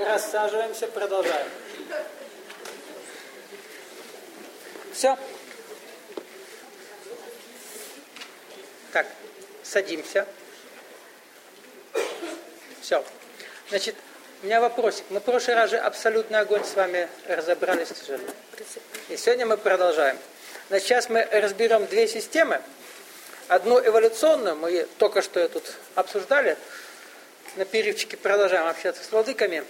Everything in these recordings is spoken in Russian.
Рассаживаемся, продолжаем. Все. Так, садимся. Все. Значит, у меня вопросик. Мы в прошлый раз же абсолютный огонь с вами разобрались. И сегодня мы продолжаем. Значит, сейчас мы разберем две системы. Одну эволюционную, мы только что ее тут обсуждали. На перерывчике продолжаем общаться с владыками.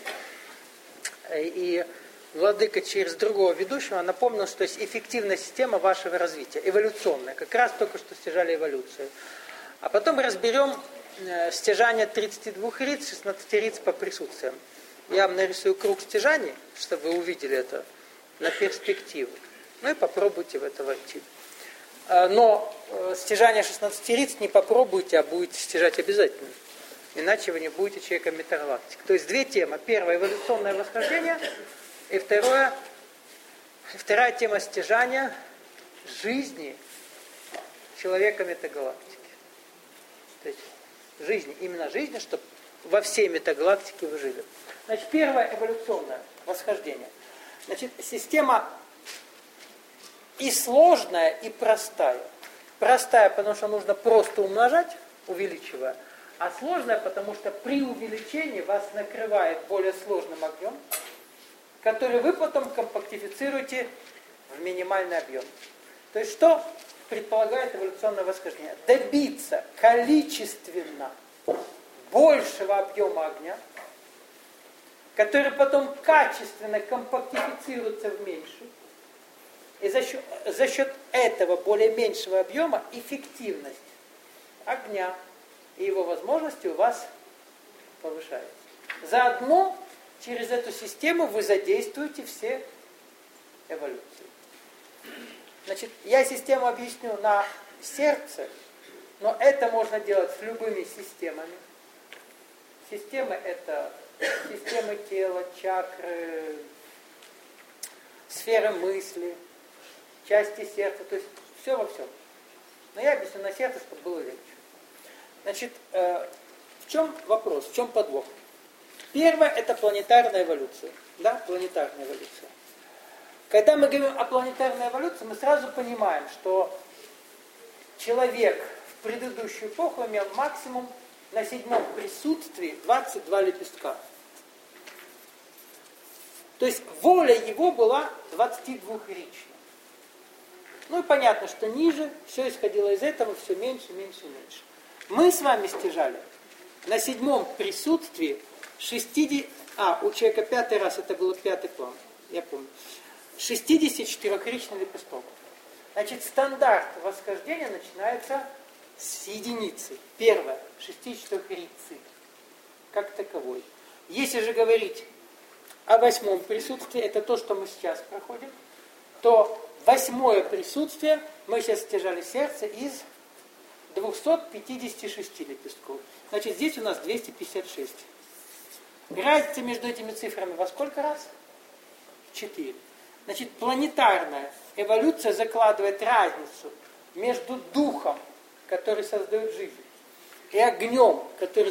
И владыка через другого ведущего напомнил, что есть эффективная система вашего развития, эволюционная. Как раз только что стяжали эволюцию. А потом мы разберем стяжание 32 риц, 16 риц по присутствиям. Я вам нарисую круг стяжаний, чтобы вы увидели это на перспективу. Ну и попробуйте в это войти. Но стяжание 16 риц не попробуйте, а будете стяжать обязательно. Иначе вы не будете человеком метагалактики. То есть две темы. Первая — эволюционное восхождение. И вторая тема — стяжания жизни человека метагалактики. То есть жизни, именно жизни, чтобы во всей метагалактике вы жили. Значит, первое — эволюционное восхождение. Значит, система и сложная, и простая. Простая, потому что нужно просто умножать, увеличивая. А сложная, потому что при увеличении вас накрывает более сложным огнем, который вы потом компактифицируете в минимальный объем. То есть что предполагает эволюционное восхождение? Добиться количественно большего объема огня, который потом качественно компактифицируется в меньший. И за счет этого более меньшего объема эффективность огня и его возможности у вас повышается. Заодно через эту систему вы задействуете все эволюции. Значит, я систему объясню на сердце, но это можно делать с любыми системами. Системы — это системы тела, чакры, сферы мысли, части сердца, то есть все во всем. Но я объясню на сердце, чтобы было легче. Значит, в чем вопрос, в чем подвох? Первое — это планетарная эволюция. Да, планетарная эволюция. Когда мы говорим о планетарной эволюции, мы сразу понимаем, что человек в предыдущую эпоху имел максимум на седьмом присутствии 22 лепестка. То есть воля его была 22-ричная. Ну и понятно, что ниже все исходило из этого, все меньше, меньше, меньше. Мы с вами стяжали на седьмом присутствии 60... у человека пятый раз, это был пятый план, я помню. 64-ричный лепесток. Значит, стандарт восхождения начинается с единицы. Первое, 64-рицы, как таковой. Если же говорить о восьмом присутствии, это то, что мы сейчас проходим, то восьмое присутствие, мы сейчас стяжали сердце из 256 лепестков. Значит, здесь у нас 256. Разница между этими цифрами во сколько раз? В 4. Значит, планетарная эволюция закладывает разницу между духом, который создает жизнь, и огнем, который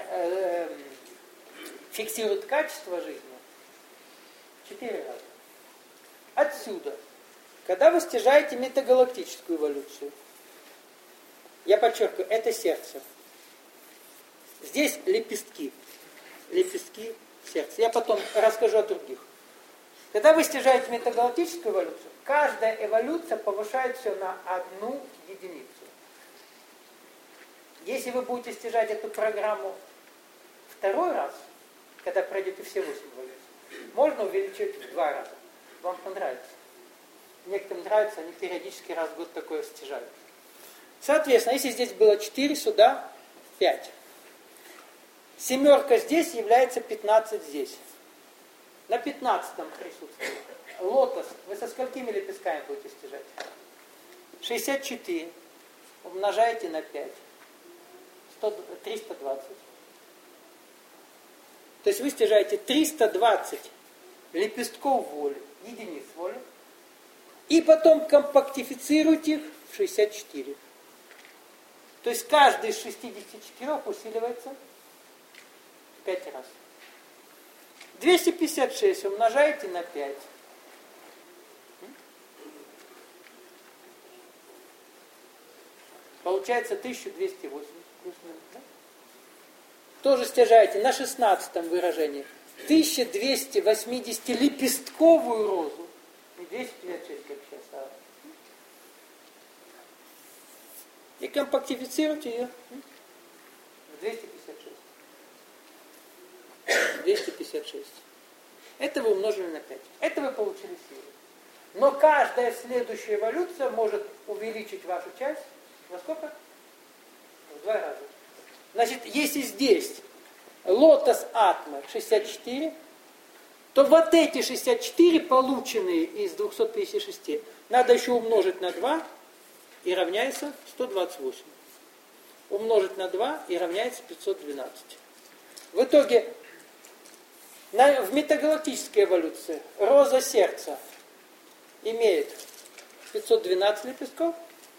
фиксирует качество жизни. 4 раза. Отсюда, когда вы стяжаете метагалактическую эволюцию, я подчеркиваю, это сердце. Здесь лепестки. Лепестки сердца. Я потом расскажу о других. Когда вы стяжаете метагалактическую эволюцию, каждая эволюция повышает все на 1 единицу. Если вы будете стяжать эту программу второй раз, когда пройдете все 8 эволюций, можно увеличить в 2 раза. Вам понравится. Некоторым нравится, они периодически раз в год такое стяжают. Соответственно, если здесь было 4, сюда 5. Семерка здесь является 15 здесь. На 15-м присутствии. Лотос. Вы со сколькими лепестками будете стяжать? 64. Умножаете на 5. 320. То есть вы стяжаете 320 лепестков воли, единиц воли, и потом компактифицируете их в 64. То есть каждый из 64 усиливается в 5 раз. 256 умножаете на 5. Получается 1280. Да? Тоже стяжаете на 16 выражении 1280-лепестковую розу. Не 256, как сейчас, а. И компактифицируйте ее в 256. 256. Это вы умножили на 5. Это вы получили силу. Но каждая следующая эволюция может увеличить вашу часть во сколько? В 2 раза. Значит, если здесь лотос атмы 64, то вот эти 64, полученные из 256, надо еще умножить на 2 и равняется 128. Умножить на 2 и равняется 512. В итоге в метагалактической эволюции роза сердца имеет 512 лепестков,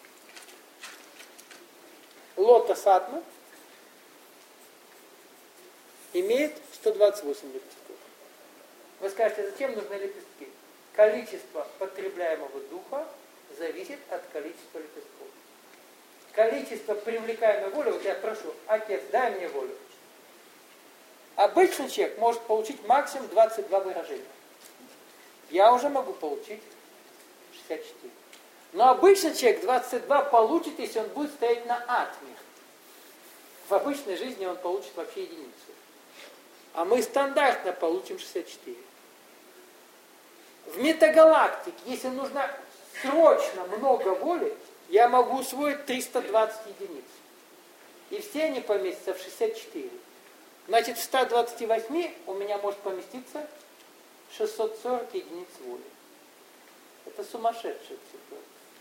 лотос атмы имеет 128 лепестков. Вы скажете, зачем нужны лепестки? Количество потребляемого духа зависит от количества лепестков. Количество привлекаемой воли, вот я прошу, отец, дай мне волю. Обычный человек может получить максимум 22 выражения. Я уже могу получить 64. Но обычный человек 22 получит, если он будет стоять на атме. В обычной жизни он получит вообще единицу. А мы стандартно получим 64. В метагалактике, если нужно срочно много воли, я могу усвоить 320 единиц. И все они поместятся в 64. Значит, в 128 у меня может поместиться 640 единиц воли. Это сумасшедшая цифра.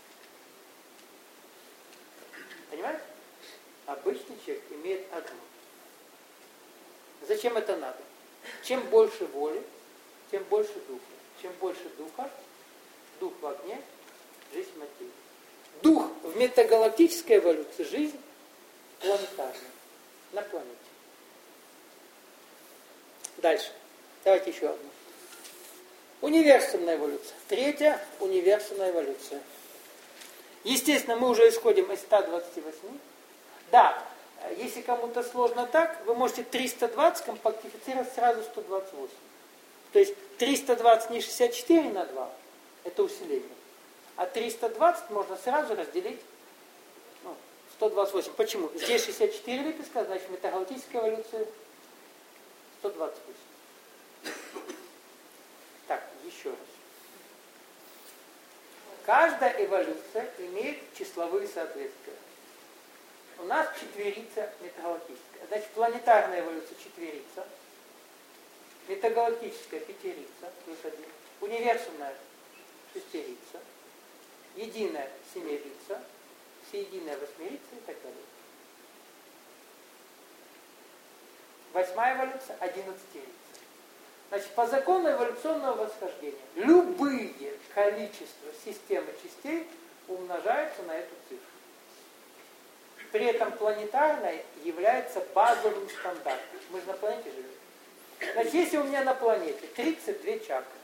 Понимаете? Обычный человек имеет одну. Зачем это надо? Чем больше воли, тем больше духа. Чем больше духа, дух в огне, жизнь в материи. Дух в метагалактической эволюции, жизнь планетарная, на планете. Дальше. Давайте еще одну. Универсумная эволюция. Третья универсумная эволюция. Естественно, мы уже исходим из 128. Да, если кому-то сложно так, вы можете 320 компактифицировать сразу 128. То есть 320 не 64 на 2, это усиление. А 320 можно сразу разделить 128. Почему? Здесь 64 лепестка, значит, в метагалактической эволюции 128. Так, еще раз. Каждая эволюция имеет числовые соответствия. У нас четверица метагалактическая. Значит, планетарная эволюция четверица, метагалактическая пятерица, плюс 1, универсумная шестерица, единая семерица, всеединая восьмерица и так далее. Восьмая эволюция 11-рица. Значит, по закону эволюционного восхождения любые количества системы частей умножаются на эту цифру. При этом планетарная является базовым стандартом. Мы же на планете живем. Значит, если у меня на планете 32 чакры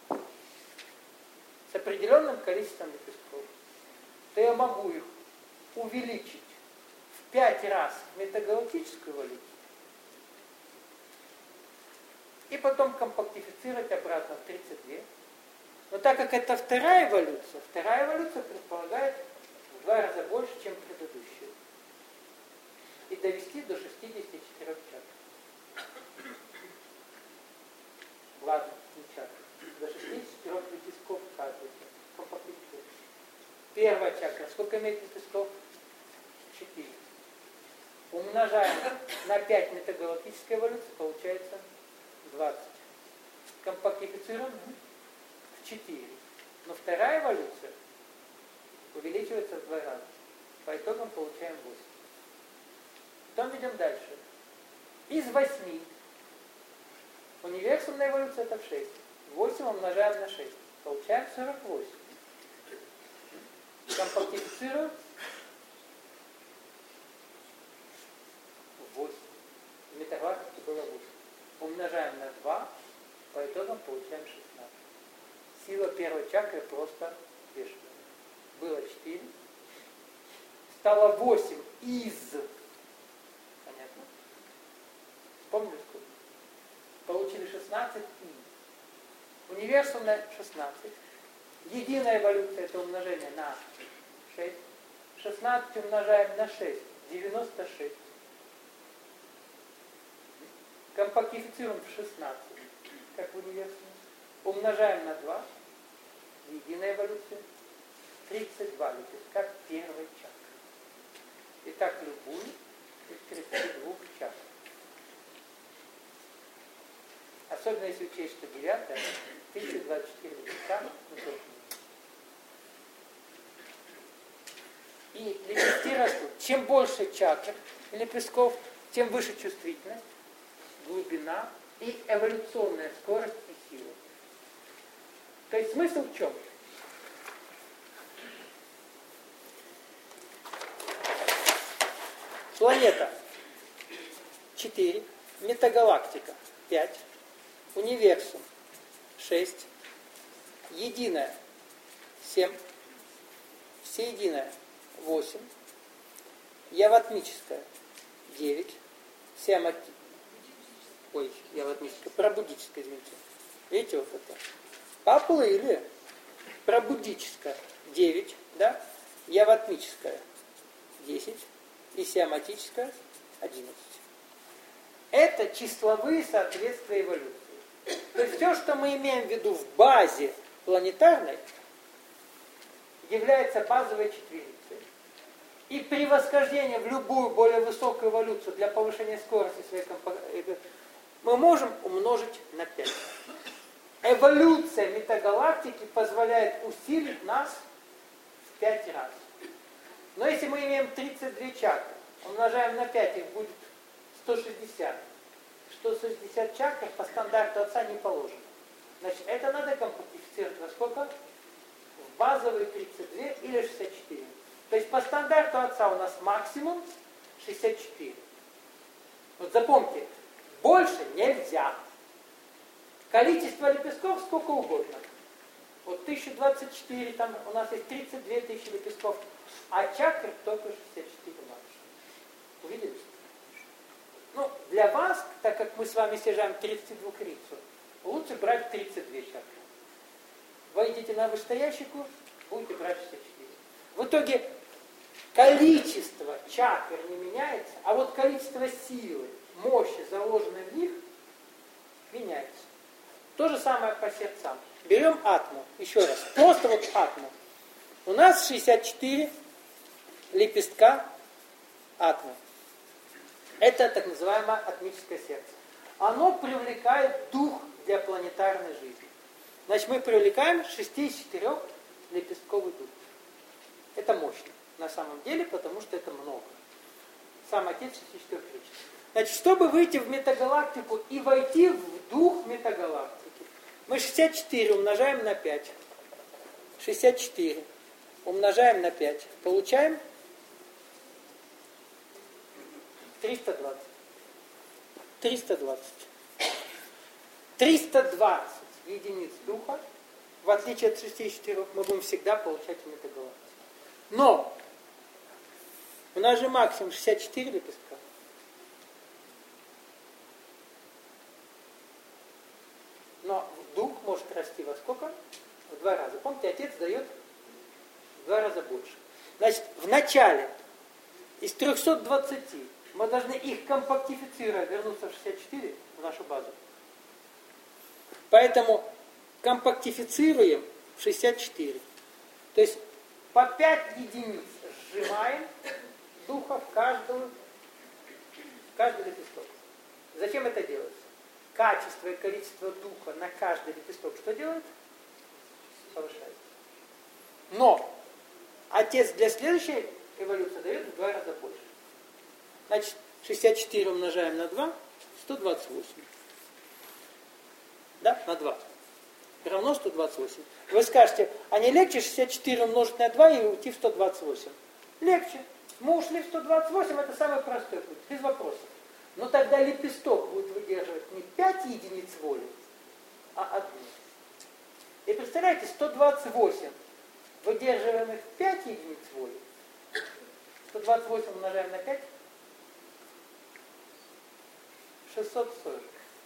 с определенным количеством лепестков, то я могу их увеличить в 5 раз в метагалактическую эволюцию и потом компактифицировать обратно в 32. Но так как это вторая эволюция предполагает в 2 раза больше, чем предыдущая. И довести до 64 чакр. Ладно, не чакр. До 64 лепестков каждый. Компактифицировать. Первая чакра. Сколько имеет лепестков? 4. Умножаем на 5 метагалактической эволюции, получается 20. Компактифицируем в 4. Но вторая эволюция увеличивается в 2 раза. По итогам получаем 8. Потом идем дальше. Из 8 универсумная эволюция это в 6. 8 умножаем на 6. Получаем 48. Компактифицируем 8. В метагалактике было 8. Умножаем на 2 итогом получаем 16. Сила первой чакры просто бешеная. Было 4. Стало 8 из. Понятно? Вспомнили сколько? Получили 16 и. Универсумное 16. Единая эволюция это умножение на 6. 16 умножаем на 6. 96. Компактифицируем в 16, как в универсуме. Умножаем на 2. Единая эволюция. 32 лепестка первой чакры. Итак, любую из 32 чакр. Особенно если учесть, что 9 1024 лепестка. И лепестки растут. Чем больше чакр и лепестков, тем выше чувствительность, глубина и эволюционная скорость и сила. То есть смысл в чем? Планета 4, метагалактика 5, универсум 6, единая 7, всеединая 8, яватмическая 9, яватмическая, пробудическая, извините. Видите вот это? Поплыли. Пробудическая 9, да? Яватмическая 10 и сиаматическая 11. Это числовые соответствия эволюции. То есть все, что мы имеем в виду в базе планетарной, является базовой четверицей. И при восхождении в любую более высокую эволюцию для повышения скорости своей мы можем умножить на 5. Эволюция метагалактики позволяет усилить нас в 5 раз. Но если мы имеем 32 чакры, умножаем на 5, их будет 160. 160 чакр по стандарту отца не положено. Значит, это надо компактифицировать во сколько? В базовые 32 или 64. То есть по стандарту отца у нас максимум 64. Вот запомните, больше нельзя. Количество лепестков сколько угодно. Вот 1024, там у нас есть 32 тысячи лепестков, а чакр только 64 максимум. Увидели? Ну, для вас, так как мы с вами снижаем 32 крицу, лучше брать 32 чакры. Войдите на вышестоящий курс, будете брать 64. В итоге количество чакр не меняется, а вот количество силы, мощи, заложенной в них, меняется. То же самое по сердцам. Берем атму, еще раз, просто вот атму. У нас 64 лепестка атмы. Это так называемое атмическое сердце. Оно привлекает дух для планетарной жизни. Значит, мы привлекаем 64 лепестковый дух. Это мощно на самом деле, потому что это много. Сам отец 64 лепесток. Значит, чтобы выйти в метагалактику и войти в дух метагалактики, мы 64 умножаем на 5. 64 умножаем на 5. Получаем 320. 320. 320 единиц духа, в отличие от 64, мы будем всегда получать в метагалактике. Но у нас же максимум 64 лепестка. Но дух может расти во сколько? В 2 раза. Помните, отец дает в 2 раза больше. Значит, в начале из 320 мы должны их компактифицировать, вернуться в 64, в нашу базу. Поэтому компактифицируем в 64. То есть по 5 единиц сжимаем духа в каждый лепесток. Зачем это делается? Качество и количество духа на каждый лепесток что делает? Повышает. Но отец для следующей эволюции дает в 2 раза больше. Значит, 64 умножаем на 2, 128. Да, на 2. Равно 128. Вы скажете, а не легче 64 умножить на 2 и уйти в 128? Легче. Мы ушли в 128, это самый простой путь, без вопросов. Но тогда лепесток будет выдерживать не 5 единиц воли, а одну. И представляете, 128 выдерживаемых 5 единиц воли. 128 умножаем на 5. 640.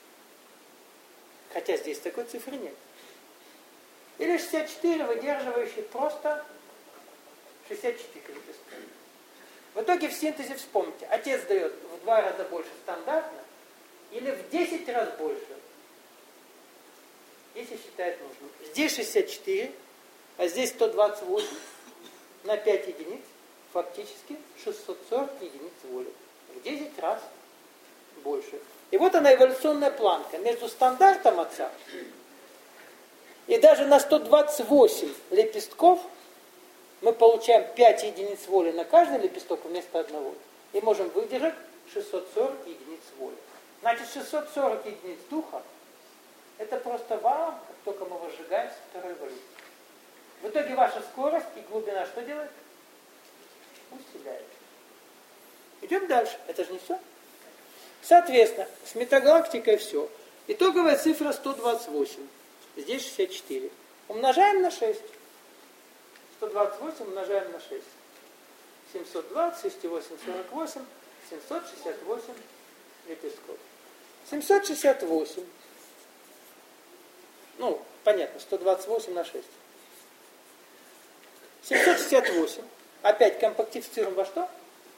Хотя здесь такой цифры нет. Или 64, выдерживающие просто 64 лепестка. В итоге в синтезе вспомните, отец дает в 2 раза больше стандартно или в 10 раз больше, если считает нужным. Здесь 64, а здесь 128 на 5 единиц, фактически 640 единиц воли. В 10 раз больше. И вот она эволюционная планка между стандартом отца и даже на 128 лепестков мы получаем 5 единиц воли на каждый лепесток вместо одного. И можем выдержать 640 единиц воли. Значит, 640 единиц духа — это просто вам, как только мы возжигаем со второй эволюции. В итоге ваша скорость и глубина что делает? Усиляет. Идем дальше. Это же не все. Соответственно, с метагалактикой все. Итоговая цифра 128. Здесь 64. Умножаем на 6. 128 умножаем на 6. 720, 68, 48, 768 лепестков. 768. Ну, понятно, 128 на 6. 768. Опять компактифицируем во что?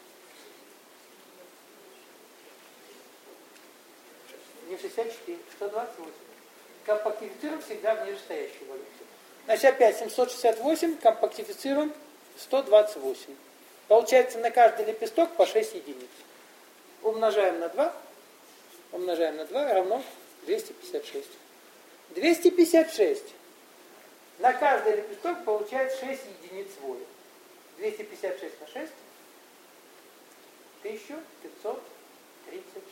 Не 64, 128. Компактифицируем всегда в нижестоящую эволюцию. Значит, опять 768 компактифицируем 128. Получается на каждый лепесток по 6 единиц. Умножаем на 2. Умножаем на 2 равно 256. 256. На каждый лепесток получает 6 единиц воли. 256 на 6. 1536.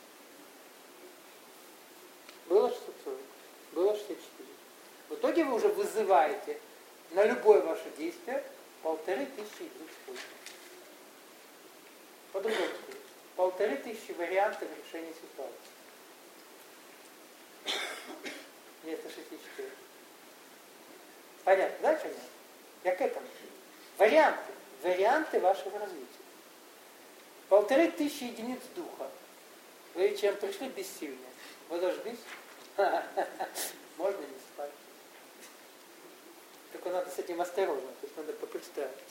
Было 640. Было 64. В итоге вы уже вызываете на любое ваше действие 1500 единиц воли. По-другому сказать. 1500 вариантов решения ситуации. Вместо 64. Понятно, да, что нет? Я к этому. Варианты. Варианты вашего развития. 1500 единиц духа. Вы чем пришли бессильные? Вы зажглись? Можно не спать. Только надо с этим осторожно, то есть надо попредставиться.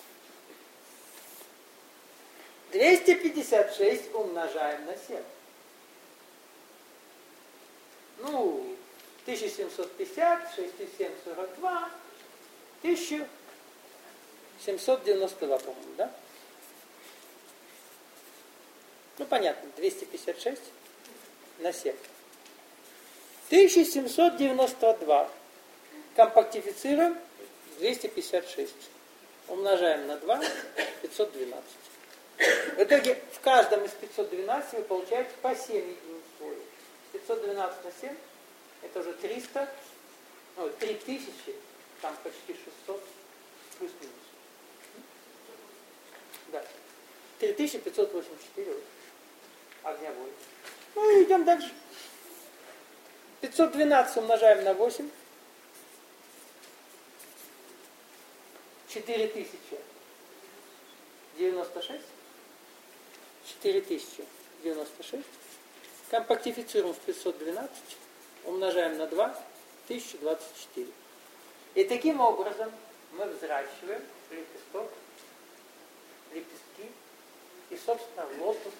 256 умножаем на 7. Ну, 1750, 6742, 1792, по-моему, да? Ну, понятно, 256 на 7. 1792 компактифицируем 256. Умножаем на 2, 512. В итоге в каждом из 512 вы получаете по 7 единиц воли. 512 на 7 это уже 300, ну, 3000, там почти 600 плюс-минус. Да. 3584 огня воли. Ну и идем дальше. 512 умножаем на 8. 4096. 4096. Компактифицируем в 512. Умножаем на 2. 1024. И таким образом мы взращиваем лепесток, лепестки и, собственно, лотос.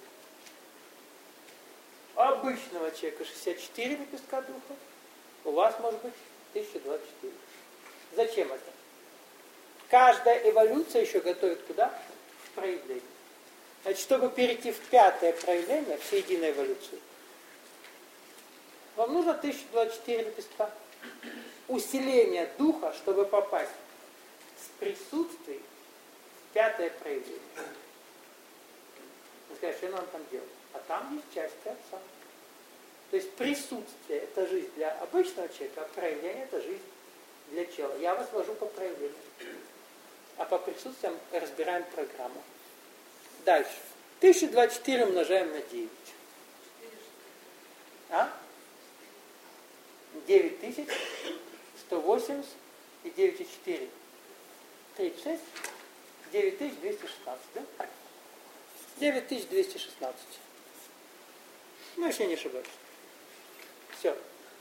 У обычного человека 64 лепестка духа, у вас может быть 1024. Зачем это? Каждая эволюция еще готовит куда? В проявление. Значит, чтобы перейти в 5-е проявление, в середину эволюции, вам нужно 1024 лепестка. Усиление духа, чтобы попасть с присутствием в 5-е проявление. Вы скажете, что нам там делать? А там есть части отца. То есть присутствие – это жизнь для обычного человека, а проявление – это жизнь для чела. Я вас вожу по проявлению. А по присутствиям разбираем программу. Дальше. 1024 умножаем на 9. А? 9000, 180 и 9,4. 36, 9216, да? 9216. Ну, если я не ошибаюсь. Все.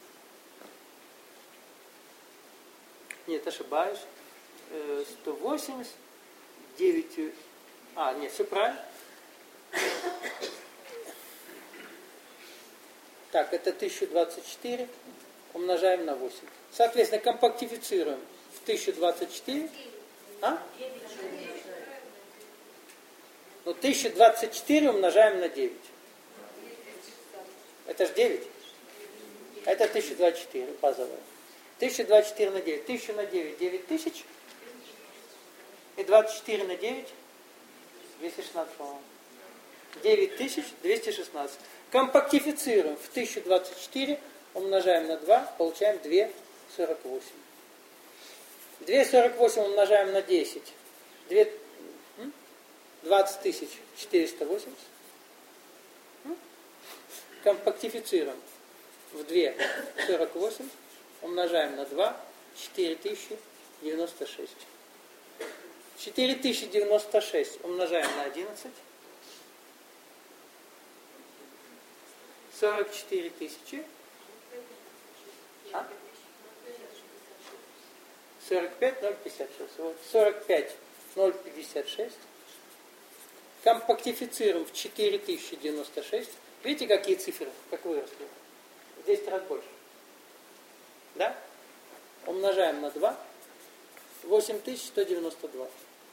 Нет, ошибаюсь. 180, 9... нет, все правильно. Так, это 1024 умножаем на 8. Соответственно, компактифицируем в 1024. Ну, 1024 умножаем на 9. Это же 9. Это 1024, базовая. 1024 на 9. 1000 на 9, 9000. И 24 на 9, 216, по-моему. 9216. Компактифицируем в 1024, умножаем на 2, получаем 2,48. 2,48 умножаем на 10. 20480. Компактифицируем в 2,48, умножаем на 2, 4096. 4096 умножаем на 11. 44 тысячи. 45 056. Вот 45 056. Компактифицируем в 4096. Видите, какие цифры, как выросли? В 10 раз больше. Да? Умножаем на 2. 8192.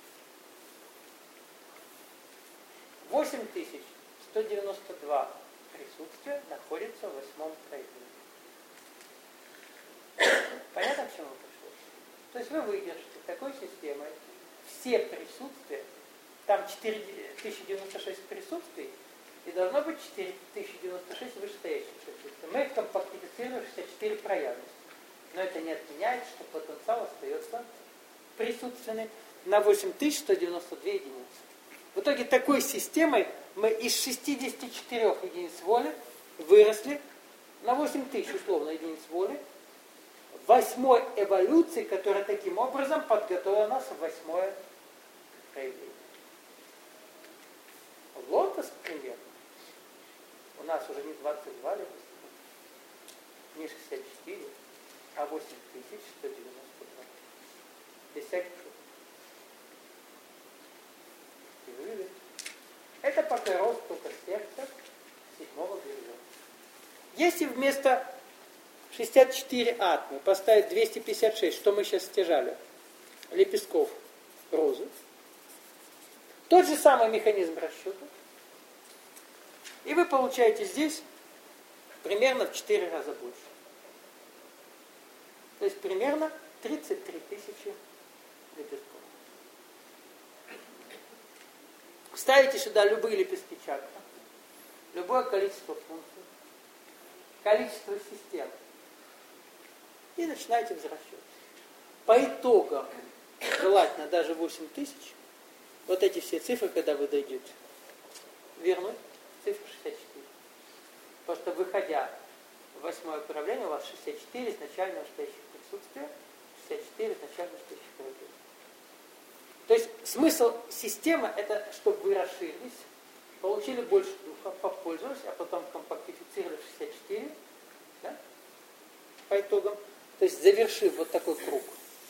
8192 присутствия находится в 8-м проявлении. Понятно, к чему пришло? То есть вы выдержите такой системой все присутствия, там 4096 присутствий, и должно быть 4096 вышестоящих присутствий. Мы их компактифицируем в 64 проявленности. Но это не отменяет, что потенциал остается присутственный на 8192 единицы. В итоге такой системой мы из 64 единиц воли выросли на 8000 условно единиц воли в 8-й эволюции, которая таким образом подготовила нас в 8-е проявление. Лотос, примерно, у нас уже не 22 лет, не 64, а 8192. Без всяких шуток. Это пока рост только сердца 7-го горизонта. Если вместо 64 атомы поставить 256, что мы сейчас стяжали, лепестков розы, тот же самый механизм расчета, и вы получаете здесь примерно в 4 раза больше. То есть примерно 33 тысячи лепестков. Ставите сюда любые лепестки чакры, любое количество функций, количество систем, и начинаете взращивать. По итогам, желательно даже 8000, вот эти все цифры, когда вы дойдете, вернуть цифру 64. Потому что, выходя в 8-е проявление, у вас 64 изначально настоящих присутствия, 64 изначально настоящих проявлений. То есть смысл системы – это чтобы вы расширились, получили больше духа, попользовались, а потом компактифицировали в 64, да, по итогам. То есть завершив вот такой круг.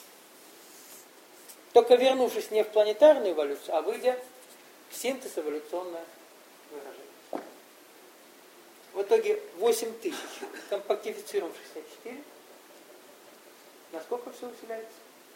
Только вернувшись не в планетарную эволюцию, а выйдя в синтез эволюционное выражение. В итоге 8000 компактифицируем в 64. Насколько все усиляется?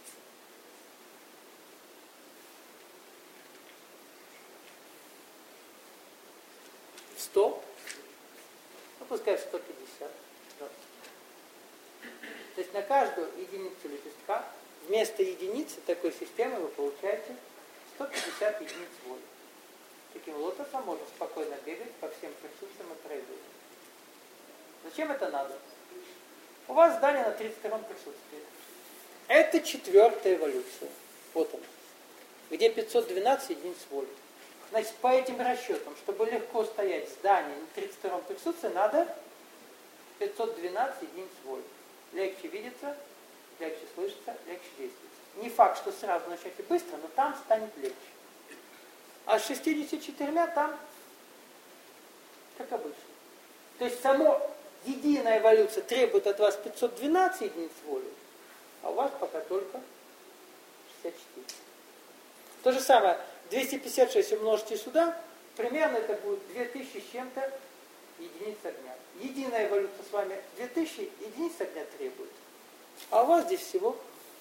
100, ну пускай 150. Да. То есть на каждую единицу лепестка вместо единицы такой системы вы получаете 150 единиц воли. Таким лотосом можно спокойно бегать по всем присутствиям и проявлениям. Зачем это надо? У вас здание на 32-м присутствии. Это 4-я эволюция. Вот она. Где 512 единиц воли. Значит, по этим расчетам, чтобы легко стоять в здании на 32-м присутствии, надо 512 единиц воли. легче видится, легче слышится, легче действуется. Не факт, что сразу начнете быстро, но там станет легче. А с 64 там, как обычно. То есть само единая эволюция требует от вас 512 единиц воли, а у вас пока только 64. То же самое, 256 умножьте сюда, примерно это будет 2000 с чем-то единиц огня. Единая эволюция с вами 2000 единиц огня требует, а у вас здесь всего,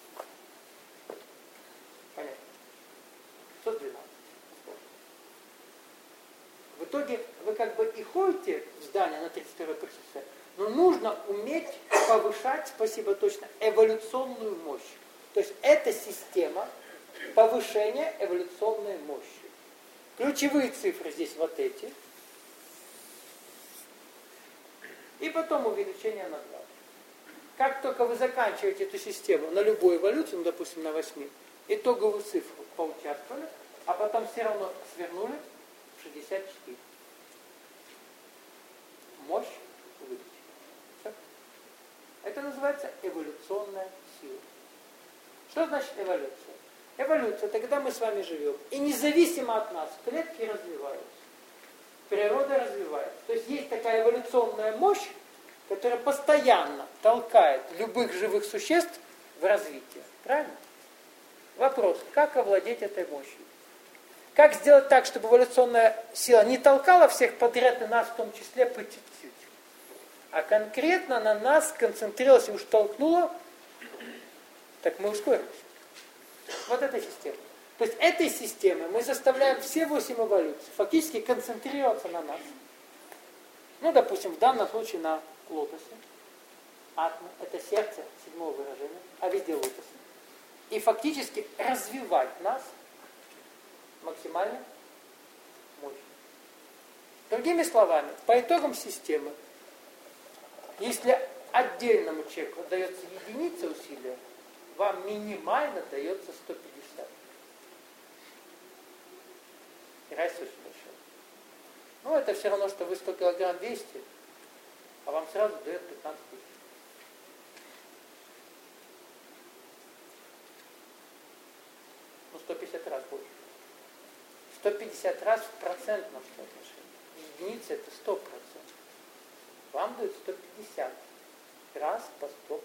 понятно, 112. В итоге вы как бы и ходите в здание на 32-й присутствие, но нужно уметь повышать, спасибо точно, эволюционную мощь. То есть это система повышения эволюционной мощи. Ключевые цифры здесь вот эти. И потом увеличение на 2. Как только вы заканчиваете эту систему на любую эволюцию, ну, допустим, на 8, итоговую цифру поучаствовали, а потом все равно свернули в 64. Мощь увеличена. Все. Это называется эволюционная сила. Что значит эволюция? Эволюция – это когда мы с вами живем, и независимо от нас клетки развиваются, природа развивается. То есть есть такая эволюционная мощь, которая постоянно толкает любых живых существ в развитие. Правильно? Вопрос, как овладеть этой мощью? Как сделать так, чтобы эволюционная сила не толкала всех подряд, и нас в том числе по чуть-чуть, а конкретно на нас сконцентрировалась и уж толкнула, так мы ускорились. Вот эта система. То есть этой системой мы заставляем все 8 эволюций фактически концентрироваться на нас. Ну, допустим, в данном случае на лотосе. Атма – это сердце седьмого выражения, а везде лотосы. И фактически развивать нас максимально мощно. Другими словами, по итогам системы, если отдельному человеку дается единица усилия, вам минимально дается 150. И разница очень большая. Ну, это все равно, что вы 100 килограмм 200, а вам сразу дает 15 тысяч. Ну, 150 раз больше. 150 раз в процентном соотношении. Единица это 100%. Вам дают 150 раз по 100%.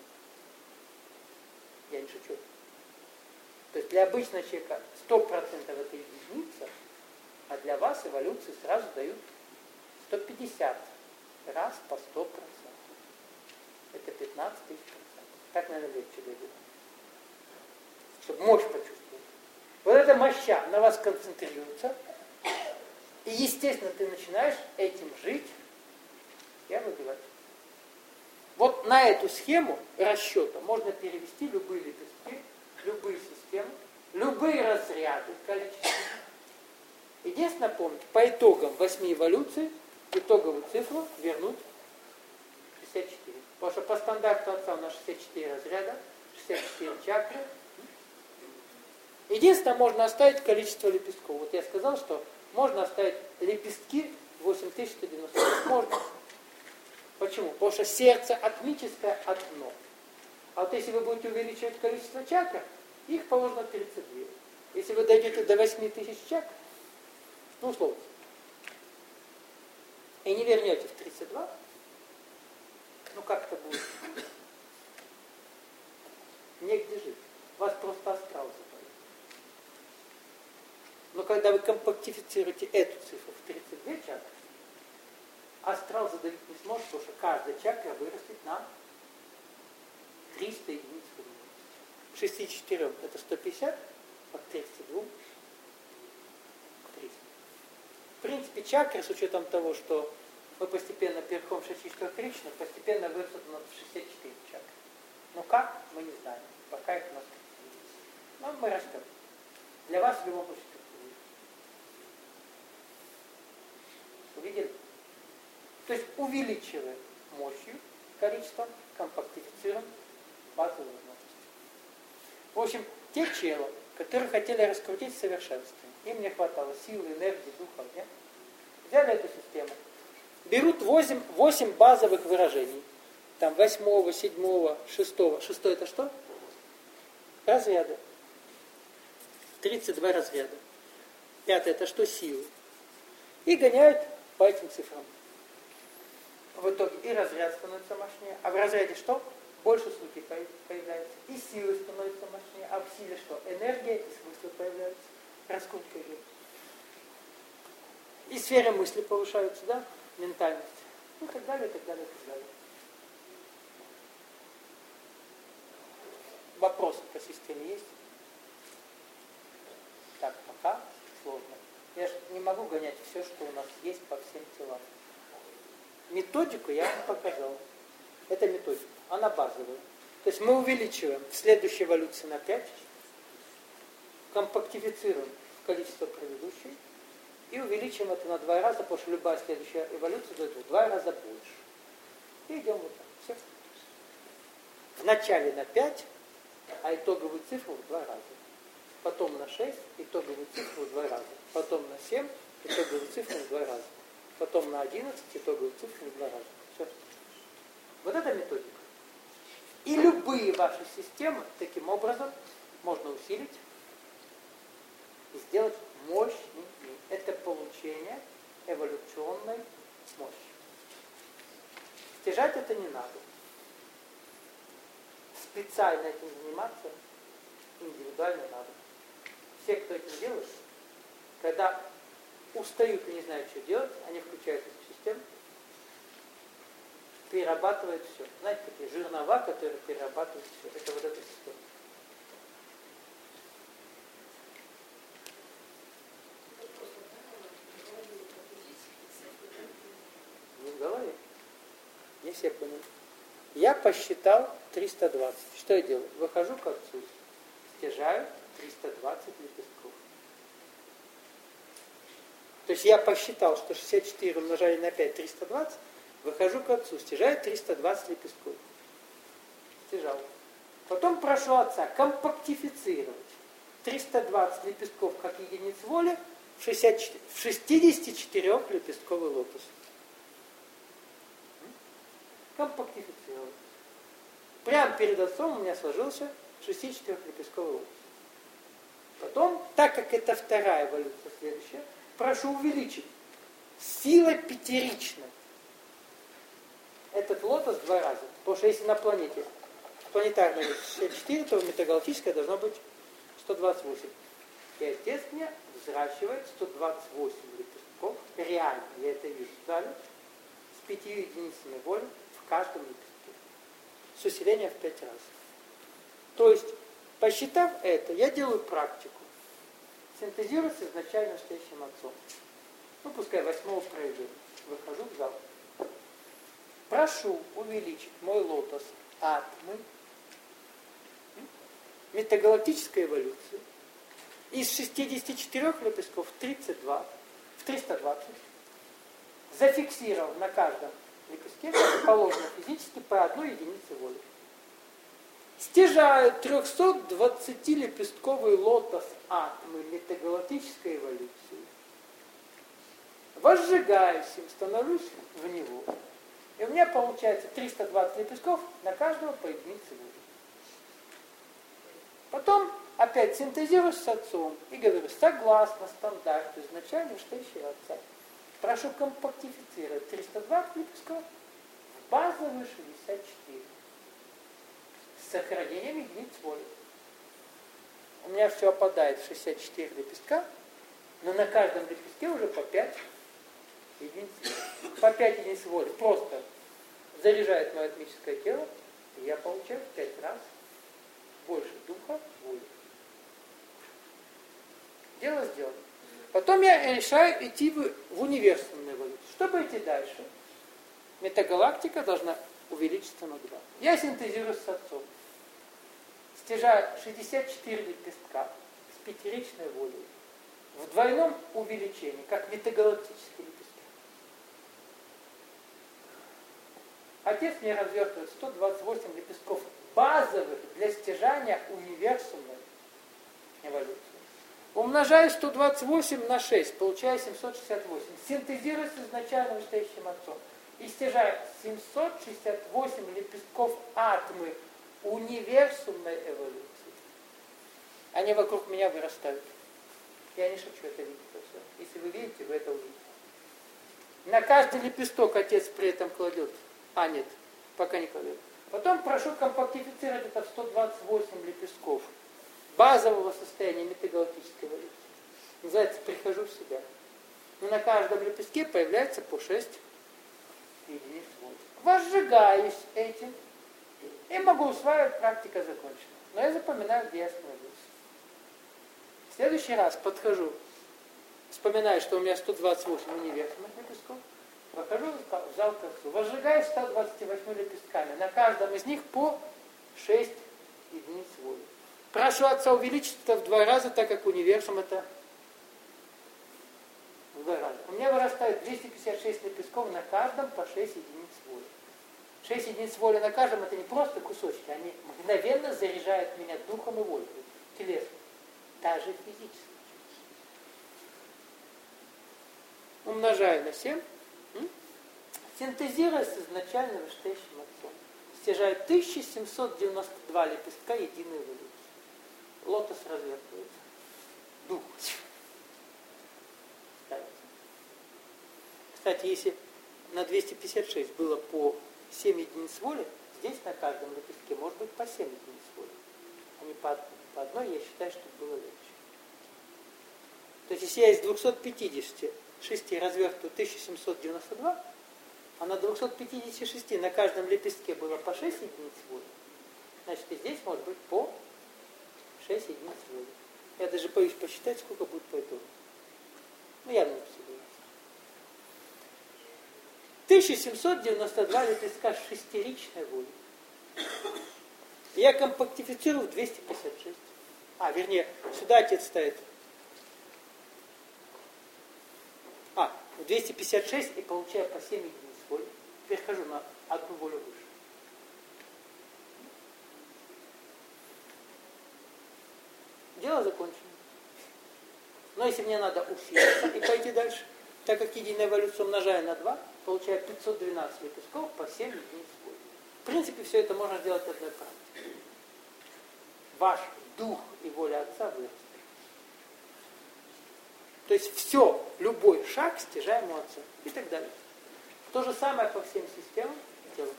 Я не шучу. То есть для обычного человека 100% это единица, а для вас эволюции сразу дают 150 раз по 100%. Это 15 тысяч процентов. Так, наверное, легче дойдет. Чтобы мощь почувствовать. Вот эта моща на вас концентрируется, и, естественно, ты начинаешь этим жить и овладевать. Вот на эту схему расчета можно перевести любые лепестки, любые системы, любые разряды количества. Единственное, помните, по итогам 8 эволюций итоговую цифру вернуть 64. Потому что по стандарту отца у нас 64 разряда, 64 чакры. Единственное, можно оставить количество лепестков. Вот я сказал, что можно оставить лепестки 8190. Можно. Почему? Потому что сердце атмическое одно. А вот если вы будете увеличивать количество чакр, их положено 32. Если вы дойдете до 8000 чакр, ну, условно, и не вернете в 32, ну как это будет? Негде жить. Вас просто астрал запалит. Но когда вы компактифицируете эту цифру в 32 чакры, астрал задавить не сможет, потому что каждая чакра вырастет на 300 единиц в 64 это 150, от 32 300. В принципе, чакры, с учетом того, что мы постепенно переходим в 64 Кришну, постепенно вырастут у нас в 64 чакры. Но как, мы не знаем. Пока их у нас нет. Но мы растем. Для вас в любом случае увидели? То есть увеличиваем мощью, количеством, компактифицируем базовые возможности. В общем, те челы, которые хотели раскрутить в совершенстве, им не хватало силы, энергии, духа, огня, взяли эту систему, берут 8 базовых выражений, там 8, 7, 6. 6 это что? Разряды. 32 разряда. 5 это что? Силы. И гоняют по этим цифрам. В итоге и разряд становится мощнее. А в разряде что? Больше звуки появляется. И силы становятся мощнее. А в силе что? Энергия и смысл появляются. Раскрутка идет. И сферы мысли повышаются, да? Ментальность. И так далее, и так далее, и так далее. Вопросы по системе есть? Так, пока сложно. Я же не могу гонять все, что у нас есть по всем телам. Методику я вам показал. Это методика. Она базовая. То есть мы увеличиваем в следующей эволюции на 5, компактифицируем количество предыдущей и увеличиваем это на 2 раза, потому что любая следующая эволюция дает в 2 раза больше. И идем вот так. Все. Вначале на 5, а итоговую цифру в 2 раза. Потом на 6, итоговую цифру в 2 раза. Потом на 7, итоговую цифру в 2 раза. Потом на 11, итоговую цифру в 2 раза. Все. Вот это методика. И любые ваши системы таким образом можно усилить и сделать мощными. Это получение эволюционной мощи. Стяжать это не надо. Специально этим заниматься индивидуально надо. Все, кто этим делает, когда устают и не знают, что делать, они включают эту систему, перерабатывают все. Знаете, такие жернова, которые перерабатывают все. Это вот эта система. Не в голове. Не все поняли. Я посчитал 320. Что я делаю? Выхожу к отцу, стяжаю 320 лепестков. То есть я посчитал, что 64 умножали на 5, 320, выхожу к отцу, стяжаю 320 лепестков. Стяжал. Потом прошу отца компактифицировать 320 лепестков как единиц воли в 64-лепестковый лотос. Компактифицировать. Прямо перед отцом у меня сложился 64-лепестковый лотос. Потом, так как это вторая эволюция следующая, прошу увеличить сила пятеричная. Этот лотос в 2 раза. Потому что если на планете планетарная 64, то метагалактическая должно быть 128. И отец мне взращивает 128 лепестков. Реально, я это вижу в зале. С 5 единицами воли в каждом лепестке. С усилением в 5 раз. То есть, посчитав это, я делаю практику. Синтезирую с изначально стоящим отцом. Ну, пускай 8-го проявления. Выхожу в зал. Прошу увеличить мой лотос атмы метагалактической эволюции из 64 лепестков в 320, зафиксировав на каждом лепестке положено физически по 1 единице воли. Стяжаю 320-лепестковый лотос атмы метагалактической эволюции. Возжигаюсь им, становлюсь в него. И у меня получается 320 лепестков на каждого по единице воли. Потом опять синтезируюсь с отцом и говорю, согласно стандарту изначально стоящего отца, прошу компактифицировать 320 лепестков в базовые 64 с сохранением единиц воли. У меня все опадает в 64 лепестка, но на каждом лепестке уже по 5 единиц воли. По 5 единиц воли просто заряжает мое атмическое тело, и я получаю в 5 раз больше духа воли. Дело сделано. Потом я решаю идти в универсальную эволюцию. Чтобы идти дальше, метагалактика должна увеличиться на 2. Я синтезирую с отцом. Стяжаю 64 лепестка с пятеричной волей в двойном увеличении, как метагалактические лепестки. Отец мне развертывает 128 лепестков базовых для стяжания универсальной эволюции. Умножаю 128 на 6, получаю 768. Синтезирую с изначально стоящим отцом. и стяжаю 768 лепестков атмы универсумной эволюции. Они вокруг меня вырастают. Я не шучу, это видите все. Если вы видите, вы это увидите. На каждый лепесток отец при этом кладет. А, нет, пока не кладет. Потом прошу компактифицировать это в 128 лепестков базового состояния метагалактической эволюции. Называется «Прихожу в себя». Но на каждом лепестке появляется по 6 единиц воли. Возжигаюсь этим и могу усваивать, практика закончена. Но я запоминаю, где я остановился. В следующий раз подхожу, вспоминаю, что у меня 128 универсальных лепестков, прохожу в зал к отцу, возжигаю 128 лепестками. На каждом из них по 6 единиц воли. Прошу отца увеличить это в 2 раза, так как универсум это в 2 раза. У меня вырастает 256 лепестков на каждом по 6 единиц воли. 6 единиц воли на каждом это не просто кусочки, они мгновенно заряжают меня духом и волей, телесно, даже физически. Умножаю на 7, синтезируя с изначально вышестоящим отцом. Стяжаю 1792 лепестка единой эволюции. Лотос развертывается. Дух. Ставится. Кстати, если на 256 было по 7 единиц воли, здесь на каждом лепестке может быть по 7 единиц воли. А не по одной, я считаю, что было легче. То есть, если я из 256 развертываю 1792, а на 256 на каждом лепестке было по 6 единиц воли, значит, и здесь может быть по 6 единиц воли. Я даже боюсь посчитать, сколько будет по итогу. Ну, явно не всего. 1792 лепестка шестеричной воли. Я компактифицирую в 256. Вернее, сюда отец ставит. В 256 и получаю по 7 единиц воли. Теперь хожу на одну волю выше. Дело закончено. Но если мне надо усилиться и пойти дальше, так как единая эволюция умножаю на 2, получаю 512 лепестков по 7 единиц воли. В принципе, все это можно сделать одной практикой. Ваш дух и воля отца вырастет. То есть все, любой шаг стяжаем у отца и так далее. То же самое по всем системам тела.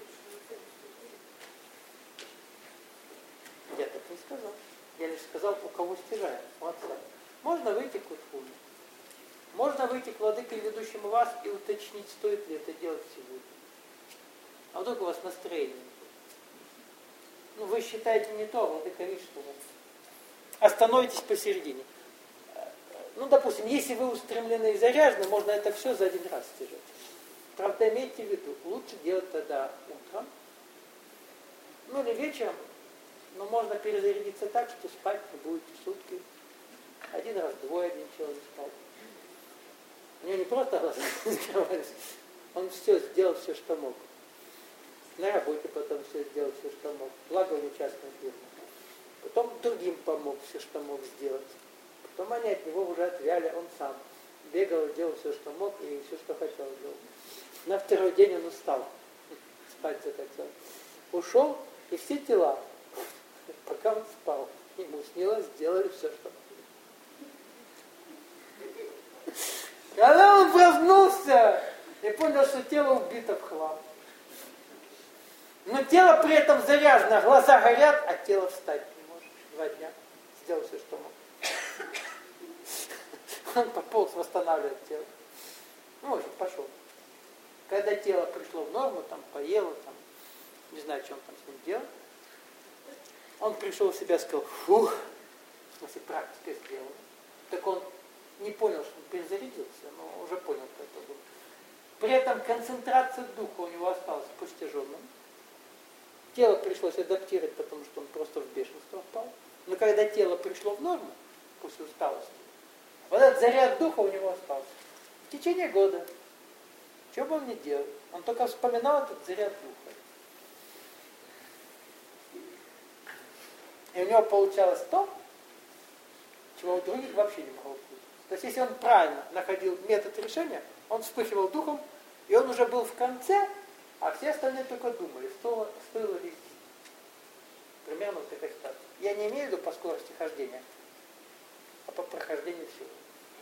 Я так не сказал. Я лишь сказал, у кого стяжаем, у отца. Можно выйти к Утхуне. Можно выйти к владыке, ведущему вас, и уточнить, стоит ли это делать сегодня. А вдруг у вас настроение? Вы считаете не то, а владыка видит, что вы остановитесь посередине. Допустим, если вы устремлены и заряжены, можно это все за один раз стяжать. Правда, имейте в виду, лучше делать тогда утром, или вечером, но можно перезарядиться так, что спать не будете сутки. Один раз, один человек спал. У него не просто глаза закрывались, он сделал все, что мог. На работе потом все сделал, все, что мог. Благо у него частная фирма. Потом другим помог все, что мог сделать. Потом они от него уже отвяли, он сам бегал, делал все, что мог, и все, что хотел делать. На второй день он устал, спать захотел. Ушел, и все тела, пока он спал, ему снилось, сделали все, что могли. Когда он проснулся и понял, что тело убито в хлам. Но тело при этом заряжено, глаза горят, а тело встать не может. 2 дня сделал все, что мог. Он пополз восстанавливать тело. В общем, пошел. Когда тело пришло в норму, поело, не знаю, что он там с ним делал, он пришел в себя и сказал, фух, в смысле, практика сделана. Так он не понял, что он перезарядился, но уже понял, как это было. При этом концентрация духа у него осталась по стяженному. Тело пришлось адаптировать, потому что он просто в бешенство впал. Но когда тело пришло в норму, после усталости, вот этот заряд духа у него остался. В течение года. Что бы он ни делал, он только вспоминал этот заряд духа. И у него получалось то, чего у других вообще не могло быть. То есть, если он правильно находил метод решения, он вспыхивал духом, И он уже был в конце, а все остальные только думали, стоило ли идти. Примерно вот такая ситуация. Я не имею в виду по скорости хождения, а по прохождению всего.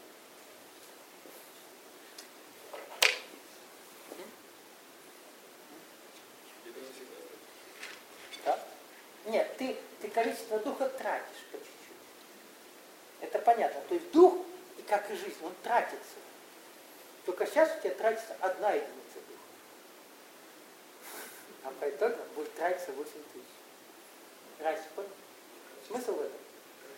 Да? Нет, ты количество духа тратишь по чуть-чуть. Это понятно. То есть дух, и как и жизнь, он тратится. Только сейчас у тебя тратится 1 единица духа. А по итогу будет тратиться 8000. Разница, понял? Смысл в этом?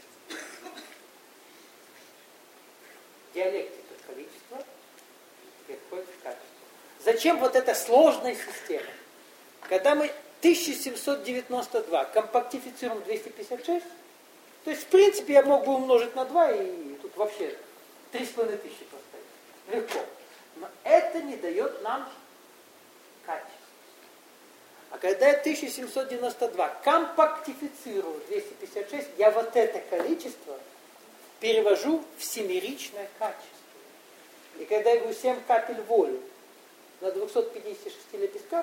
Диалектика количества переходит в качество. Зачем вот эта сложная система? Когда мы 1792 компактифицируем 256, то есть в принципе я мог бы умножить на 2 и тут вообще 3500 поставить. Легко. Но это не дает нам качество. А когда я 1792 компактифицирую 256, я вот это количество перевожу в семеричное качество. И когда я говорю 7 капель воли на 256 лепестках,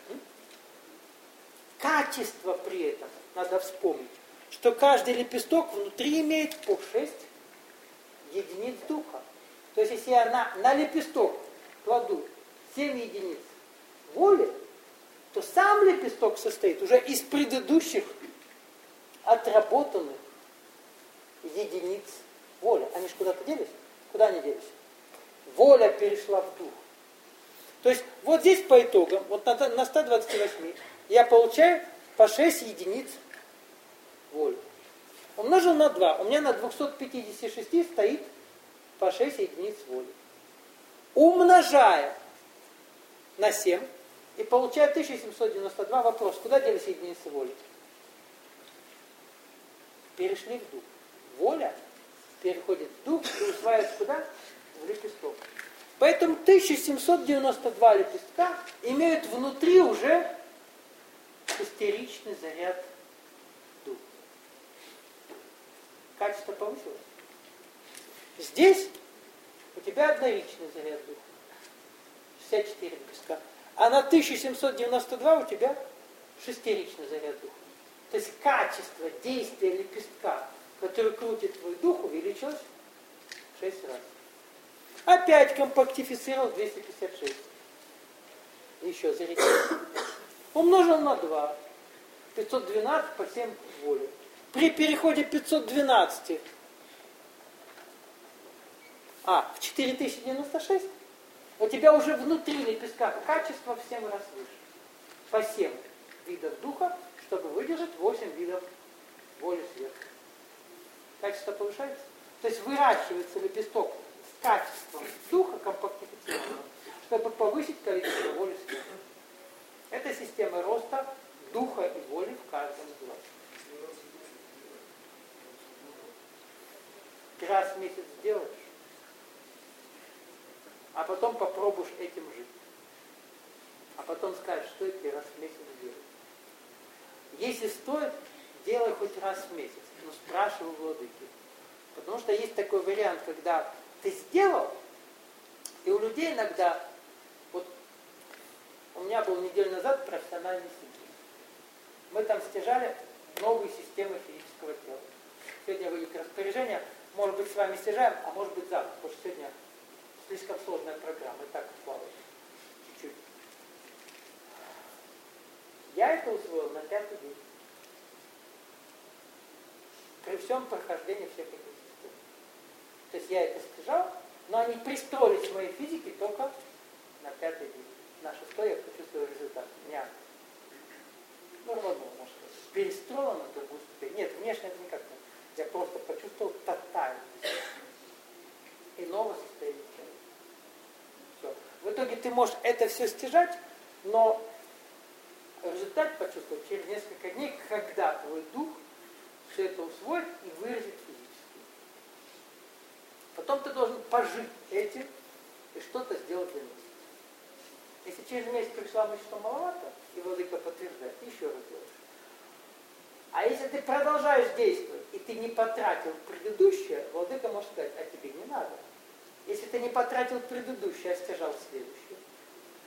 качество при этом, надо вспомнить, что каждый лепесток внутри имеет по 6 единиц духа. То есть если я на лепесток кладу 7 единиц воли, то сам лепесток состоит уже из предыдущих отработанных единиц воли. Они же куда-то делись? Куда они делись? Воля перешла в дух. То есть вот здесь по итогам, вот на 128 я получаю по 6 единиц воли. Умножил на 2. У меня на 256 стоит по 6 единиц воли. Умножая на 7 и получаю 1792. Вопрос, куда делись единицы воли? Перешли в дух. Воля переходит в дух и усваивается куда? В лепесток. Поэтому 1792 лепестка имеют внутри уже шестеричный заряд духа. Качество повысилось. Здесь у тебя одноричный заряд духа. 64 лепестка. А на 1792 у тебя шестеричный заряд духа. То есть качество действия лепестка, который крутит твой дух, увеличилось в 6 раз. Опять компактифицировал 256. Еще зарядил. Умножил на 2. 512 по 7 воли. При переходе 512 в 4096 у тебя уже внутри лепестка качество в 7 раз выше. По 7 видов духа, чтобы выдержать 8 видов воли сверху. Качество повышается. То есть выращивается лепесток с качеством духа компактифицированного, чтобы повысить количество воли сверху. Это система роста духа и воли в каждом из вас. Ты раз в месяц сделаешь, а потом попробуешь этим жить. А потом скажешь, что это раз в месяц делать. Если стоит, делай хоть раз в месяц. Но спрашивай у владыки. Потому что есть такой вариант, когда ты сделал, и у людей иногда, вот у меня был неделю назад профессиональный сессия. Мы там стяжали новые системы физического тела. Сегодня выйдет распоряжение, может быть, с вами стяжаем, а может быть завтра, потому что сегодня слишком сложная программа, и так плавает. Чуть-чуть. Я это усвоил на 5-й день. При всем прохождении всех этих систем. То есть я это стяжал, но они пристроились в моей физике только на 5-й день. На 6-й я почувствовал результат. Меня, ровно, может сказать, перестроил на другую ступень. Нет, внешне это никак нет. Я просто почувствовал тотальность иного состояния тела. Все. В итоге ты можешь это все стяжать, но результат почувствовать через несколько дней, когда твой дух все это усвоит и выразит физически. Потом ты должен пожить этим и что-то сделать для месяца. Если через месяц пришла мысль, что маловато, и владыка подтверждает, еще раз делаешь. А если ты продолжаешь действовать, и ты не потратил предыдущее, владыка может сказать, а тебе не надо. Если ты не потратил предыдущее, а стяжал следующее,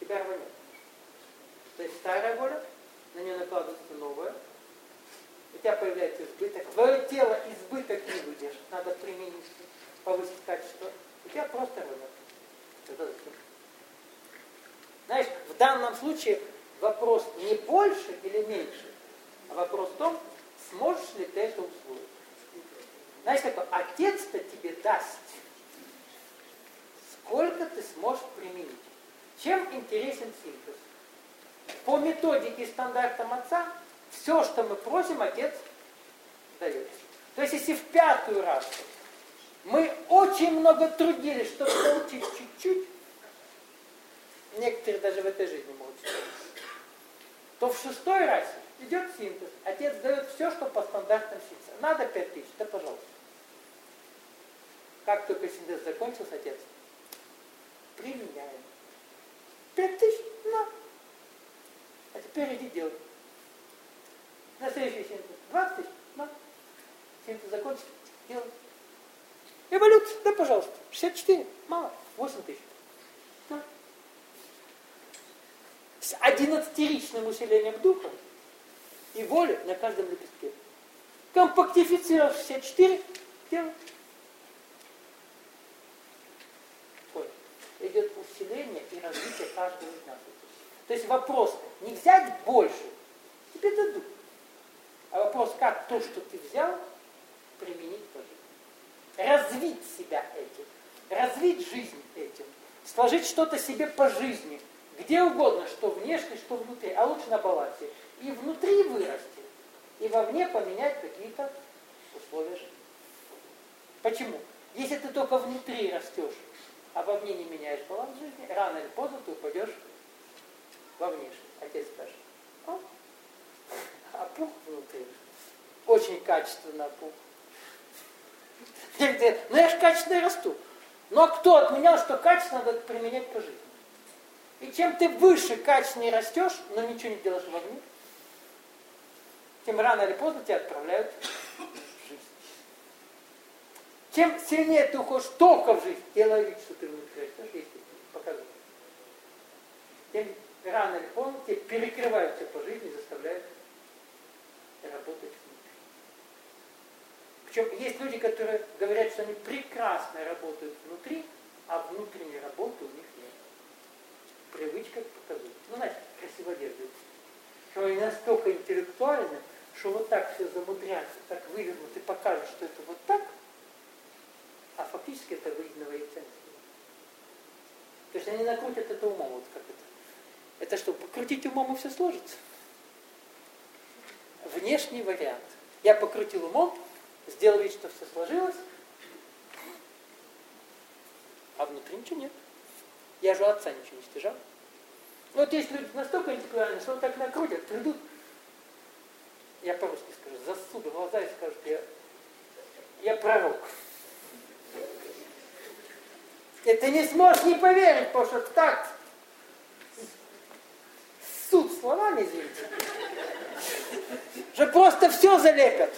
тебя рванет. То есть старая воля, на нее накладывается новая. У тебя появляется избыток. Твое тело избыток не выдержит. Надо применить, повысить качество. У тебя просто рванет. Знаешь, в данном случае вопрос не больше или меньше, а вопрос в том, сможешь ли ты это усвоить. Знаешь, такой, отец-то тебе даст, сколько ты сможешь применить. Чем интересен синтез? По методике и стандартам отца, все, что мы просим, отец дает. То есть, если в 5-й раз мы очень много трудились, чтобы получить чуть-чуть, некоторые даже в этой жизни могут сказать, то в 6-й раз идет синтез. Отец дает все, что по стандартам синтеза. Надо 5000, да пожалуйста. Как только синтез закончился, отец, применяем. 5000, на. А теперь иди делай. На следующий синтез 20 000, на. Синтез закончился, делай. Эволюция, да пожалуйста. 64, мало, 8000. На. С 11-ричным усилением духа и воли на каждом лепестке. Компактифицировав 64, делай. Идет усиление и развитие каждого из нас. То есть вопрос не взять больше, тебе дадут. А вопрос, как то, что ты взял, применить по жизни. Развить себя этим. Развить жизнь этим. Сложить что-то себе по жизни. Где угодно, что внешне, что внутри. А лучше на балансе. И внутри вырасти. И вовне поменять какие-то условия жизни. Почему? Если ты только внутри растешь, а вовне не меняешь баланс жизни, рано или поздно ты упадешь во внешний. Отец скажет, опух внутри. Очень качественно опух. Ну я же качественно расту. Но кто отменял, что качественно надо применять по жизни? И чем ты выше качественнее растешь, но ничего не делаешь вовне, тем рано или поздно тебя отправляют в жизнь. Чем сильнее ты уходишь только в жизнь, делая вид, что ты внутри растешь, если показывать, тем рано или поздно тебе перекрывают все по жизни и заставляют работать внутри. Причем есть люди, которые говорят, что они прекрасно работают внутри, а внутренней работы у них нет. Привычка показывает. Ну, знаете, красиво держат. Что они настолько интеллектуальны, что вот так все замудрятся, так вывернут и покажут, что это вот так, а фактически это выеденного яйца. То есть они накрутят это умом, вот как это. Это что, покрутить умом и все сложится? Внешний вариант. Я покрутил умом, сделал вид, что все сложилось, а внутри ничего нет. Я же у отца ничего не стяжал. Вот есть люди настолько интеллектуальные, что вот так накрутят, придут, я по-русски скажу, засуду в глаза и скажут, я пророк. И ты не сможешь не поверить, потому что так суд словами, извините, что просто все залепят.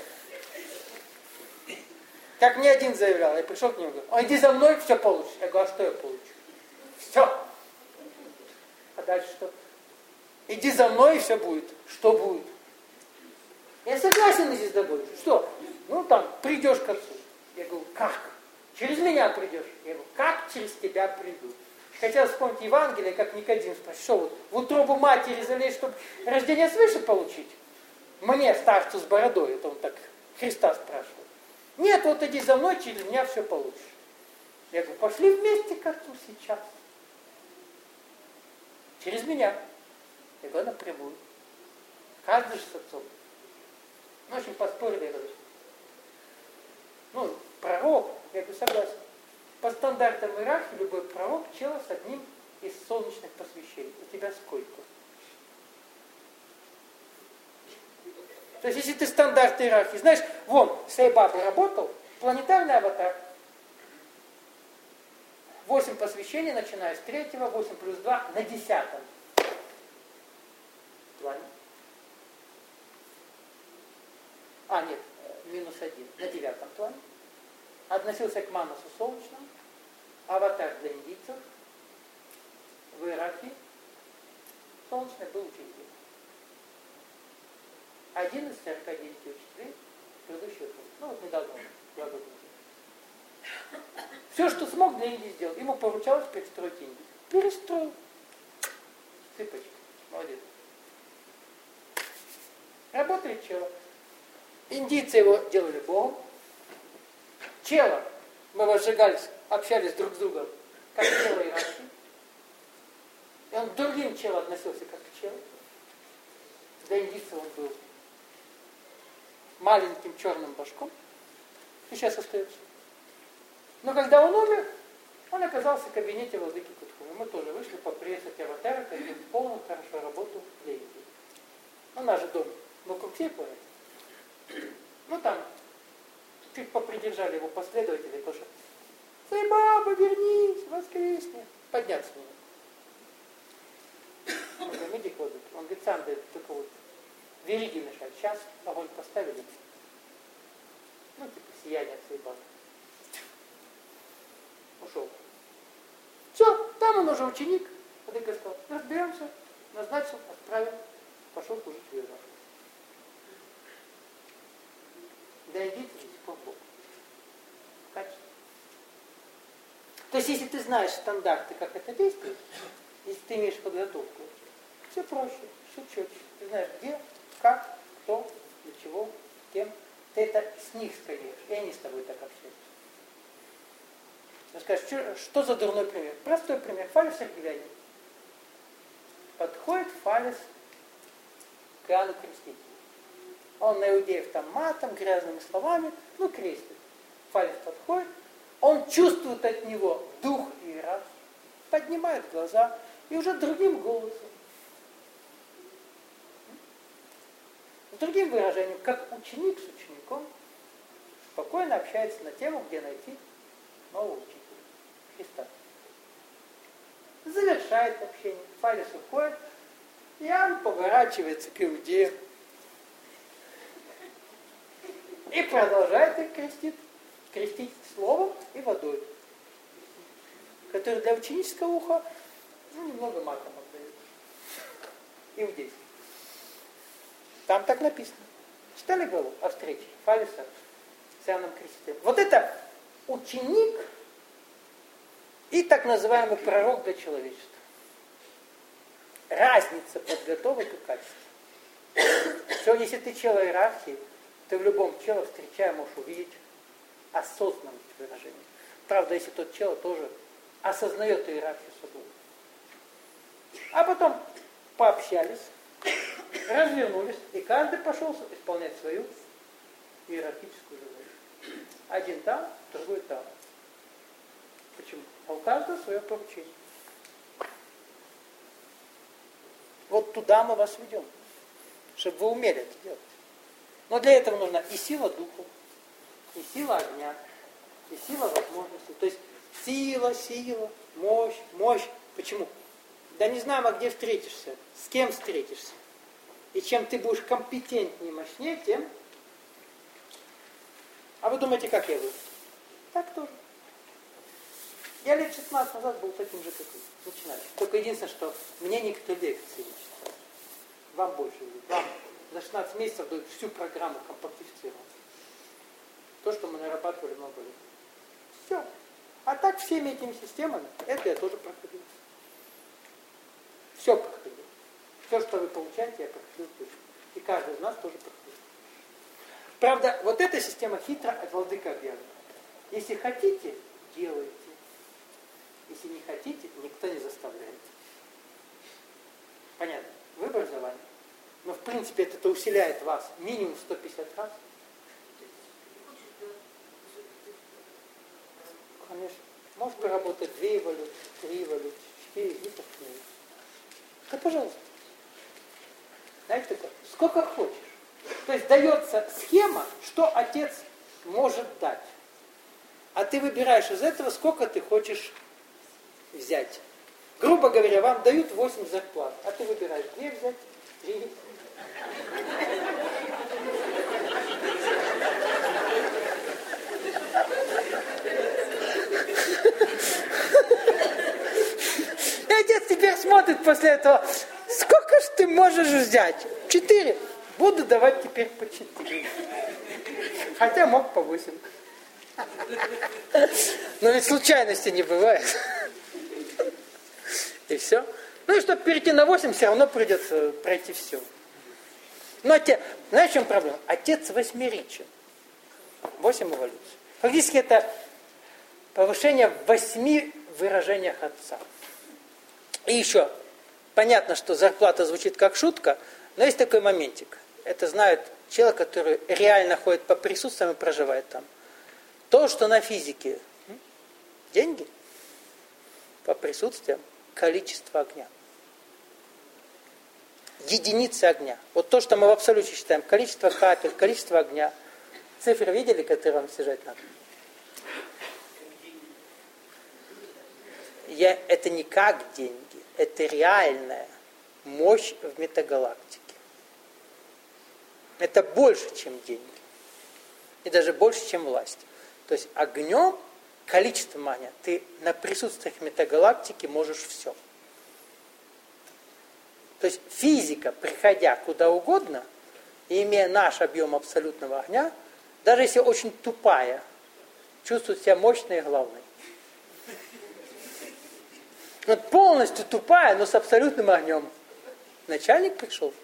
Как мне один заявлял, я пришел к нему и говорю, иди за мной, все получишь. Я говорю, а что я получу? Все. А дальше что? Иди за мной, и все будет. Что будет? Я согласен идти с тобой. Что? Ну там, придешь к отцу. Я говорю, как? Через меня придешь. Я говорю, как через тебя приду? Хотел вспомнить Евангелие, как Никодим спросил, что вот в утробу матери залезть, чтобы рождение свыше получить? Мне, старцу с бородой, это он так Христа спрашивал. Нет, вот иди за мной, через меня все получишь. Я говорю, пошли вместе к отцу сейчас. Через меня. Я говорю, напрямую. Каждый же с отцом. Ну, в общем, поспорили, я говорю. Ну, пророк, я говорю, согласен. По стандартам иерархии любой пророк чела с одним из солнечных посвящений. У тебя сколько? То есть, если ты стандарт иерархии, знаешь, вон, Сайбаба работал, планетарный аватар. 8 посвящений, начиная с 3-го, 8 плюс 2 на 10-м плане. А, нет, минус 1 на 9-м плане. Относился к Манасу солнечному, аватар для индийцев в иерархии, солнечной был учитель. Один из 49 учителей предыдущего года. Ну вот недавно, 2 года назад. Все, что смог для Индии сделать, ему поручалось перестроить Индию. Перестроил. Цыпочка. Молодец. Работает чело. Индийцы его делали богом. Чело. Мы возжигались, общались друг с другом, как чело и раши. И он к другим чело относился, как к челу. Для индийцев он был маленьким черным башком. И сейчас остается. Но когда он умер, он оказался в кабинете владыки Кутхумы. Мы тоже вышли поприветствовать аватара, который выполнил хорошую работу для Индии. У нас же дом вокруг всей планеты. Ну там чуть попридержали его последователи, потому что «Сай баба, вернись, воскресни!» Подняться не мог. Он говорит, иди кладут. Он говорит, сам дает, только вот вериги мешают. Сейчас огонь поставили. Ну, типа сияние от Сай бабы. Ушел. Все, там он уже ученик. Владыка сказал, разберемся, назначил, отправил, пошел служить в Европу. Да идите до сих пор Бог. Качество. То есть, если ты знаешь стандарты, как это действует, если ты имеешь подготовку, все проще, все четче. Ты знаешь, где, как, кто, для чего, кем. Ты это с них скажешь, и они с тобой так общаются. Ты скажешь, что за дурной пример? Простой пример. Фалес Аргивянин. Подходит Фалес к Иоанну Крестителю. Он на иудеев там матом, грязными словами, крестит. Фалес подходит, он чувствует от него дух иерархии, поднимает глаза и уже другим голосом, с другим выражением, как ученик с учеником, спокойно общается на тему, где найти нового учителя, Христа. Завершает общение, Фалес уходит, Иоанн поворачивается к иудеям и продолжает их крестить словом и водой, который для ученического уха немного матом отдает. Иудейский. Там так написано. Читали главу о встрече Фалеса с Иоанном Крестителем? Вот это ученик и так называемый пророк для человечества. Разница подготовок и качества. Все, если ты чело иерархии, ты в любом чело встречая можешь увидеть осознанность выражения. Правда, если тот чело тоже осознает иерархию собой. А потом пообщались, развернулись, и каждый пошел исполнять свою иерархическую задачу. Один там, другой там. Почему? А у каждого свое поручение. Вот туда мы вас ведем, чтобы вы умели это делать. Но для этого нужна и сила духа, и сила огня, и сила возможностей. То есть сила, мощь. Почему? Да не знаем, а где встретишься, с кем встретишься. И чем ты будешь компетентнее, мощнее, тем... А вы думаете, как я был? Так тоже. Я лет 16 назад был таким же, как вы. Начинающий. Только единственное, что мне никто лекции не читал. Вам больше. Вам за 16 месяцев дают всю программу компактифицировать. То, что мы нарабатывали много лет. Все. А так всеми этими системами, это я тоже проходил. Все проходил. Все, что вы получаете, я проходил тоже. И каждый из нас тоже проходил. Правда, вот эта система хитро от владыка объявлена. Если хотите, делайте. Если не хотите, никто не заставляет. Понятно? Вы образование. Но в принципе это усиляет вас минимум 150 раз. Конечно. Может поработать 2 эволюции, 3 эволюции, 4 и так далее. Да пожалуйста. Знаете такое? Сколько хочешь. То есть дается схема, что отец может дать. А ты выбираешь из этого, сколько ты хочешь взять. Грубо говоря, вам дают 8 зарплат, а ты выбираешь 2 взять, 3. И отец теперь смотрит после этого, Сколько ж ты можешь взять? 4. Буду давать теперь по 4. Хотя мог по 8. Но ведь случайности не бывает. И все. Ну и чтобы перейти на 8, все равно придется пройти все. Но отец, знаешь, в чем проблема? Отец восьмеричен. 8 эволюций. Фактически это повышение в 8 выражениях отца. И еще, понятно, что зарплата звучит как шутка, но есть такой моментик. Это знает человек, который реально ходит по присутствиям и проживает там. То, что на физике деньги, по присутствиям количество огня. Единицы огня. Вот то, что мы в абсолюте считаем, количество капель, количество огня. Цифры видели, которые вам снижать надо? Это не как деньги, это реальная мощь в метагалактике. Это больше, чем деньги. И даже больше, чем власть. То есть огнем, количеством огня, ты на присутствиях метагалактики можешь все. То есть физика, приходя куда угодно, и имея наш объем абсолютного огня, даже если очень тупая, чувствует себя мощной и главной. Вот полностью тупая, но с абсолютным огнем. Начальник пришел.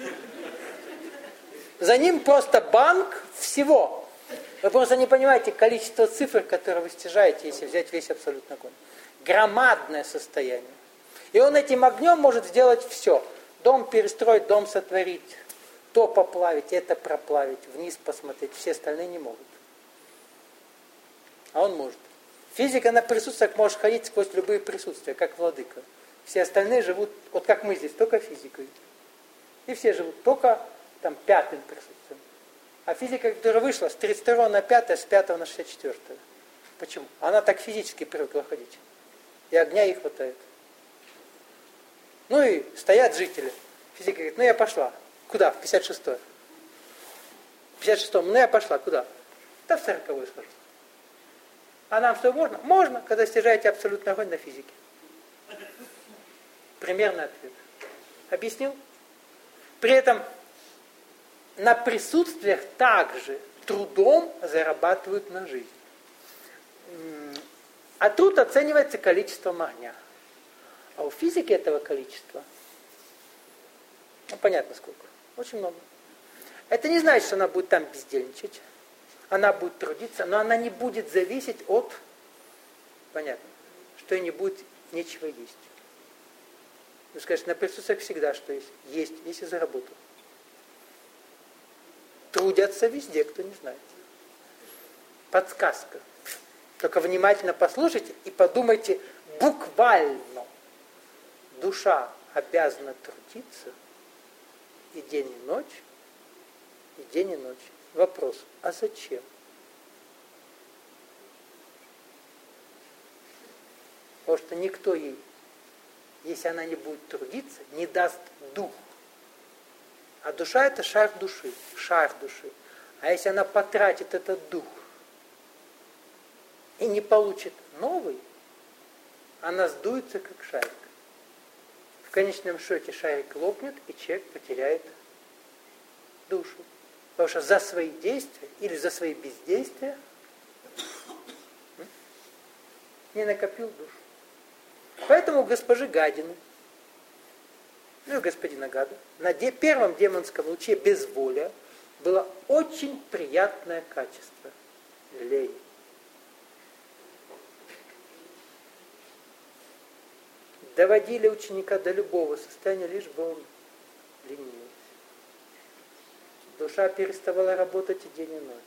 За ним просто банк всего. Вы просто не понимаете количество цифр, которые вы стяжаете, если взять весь абсолютный огонь. Громадное состояние. И он этим огнем может сделать все. Дом перестроить, дом сотворить, то поплавить, это проплавить, вниз посмотреть. Все остальные не могут. А он может. Физика на присутствиях может ходить сквозь любые присутствия, как владыка. Все остальные живут, вот как мы здесь, только физикой. И все живут только там пятым присутствием. А физика, которая вышла с 32 на 5, с 5 на 64. Почему? Она так физически привыкла ходить. И огня ей хватает. Ну и стоят жители. Физика говорит, ну я пошла. Куда? В 56-е. В 56-м, ну я пошла. Куда? Да в 40-ю схожу. А нам что, можно? Можно, когда стяжаете абсолютный огонь на физике. Примерный ответ. Объяснил? При этом на присутствиях также трудом зарабатывают на жизнь. А труд оценивается количеством огня. А у физики этого количества, ну понятно сколько, очень много. Это не значит, что она будет там бездельничать. Она будет трудиться, но она не будет зависеть от, понятно, что ей не будет нечего есть. Вы скажете, на присутствиях всегда что есть? Есть, если заработал. Трудятся везде, кто не знает. Подсказка. Только внимательно послушайте и подумайте буквально. Душа обязана трудиться и день, и ночь, и день, и ночь. Вопрос, а зачем? Потому что никто ей, если она не будет трудиться, не даст дух. А душа это шар души. А если она потратит этот дух и не получит новый, она сдуется как шарик. В конечном счете шарик лопнет, и человек потеряет душу. Потому что за свои действия или за свои бездействия не накопил душу. Поэтому у госпожи Гадины, ну и господина Гада, на первом демонском луче безволия было очень приятное качество – лень. Доводили ученика до любого состояния, лишь бы он ленился. Душа переставала работать и день, и ночь.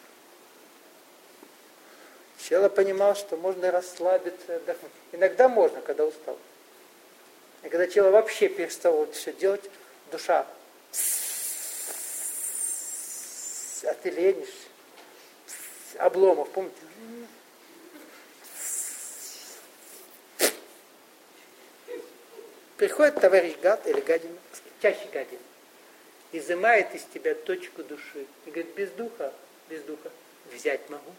Человек понимал, что можно расслабиться, отдохнуть. Иногда можно, когда устал. И когда человек вообще перестал вот все делать, душа, а ты ленишься. Обломов, помните? Приходит товарищ Гад или Гадина, чаще Гадина, изымает из тебя точку души. И говорит, без духа взять могу.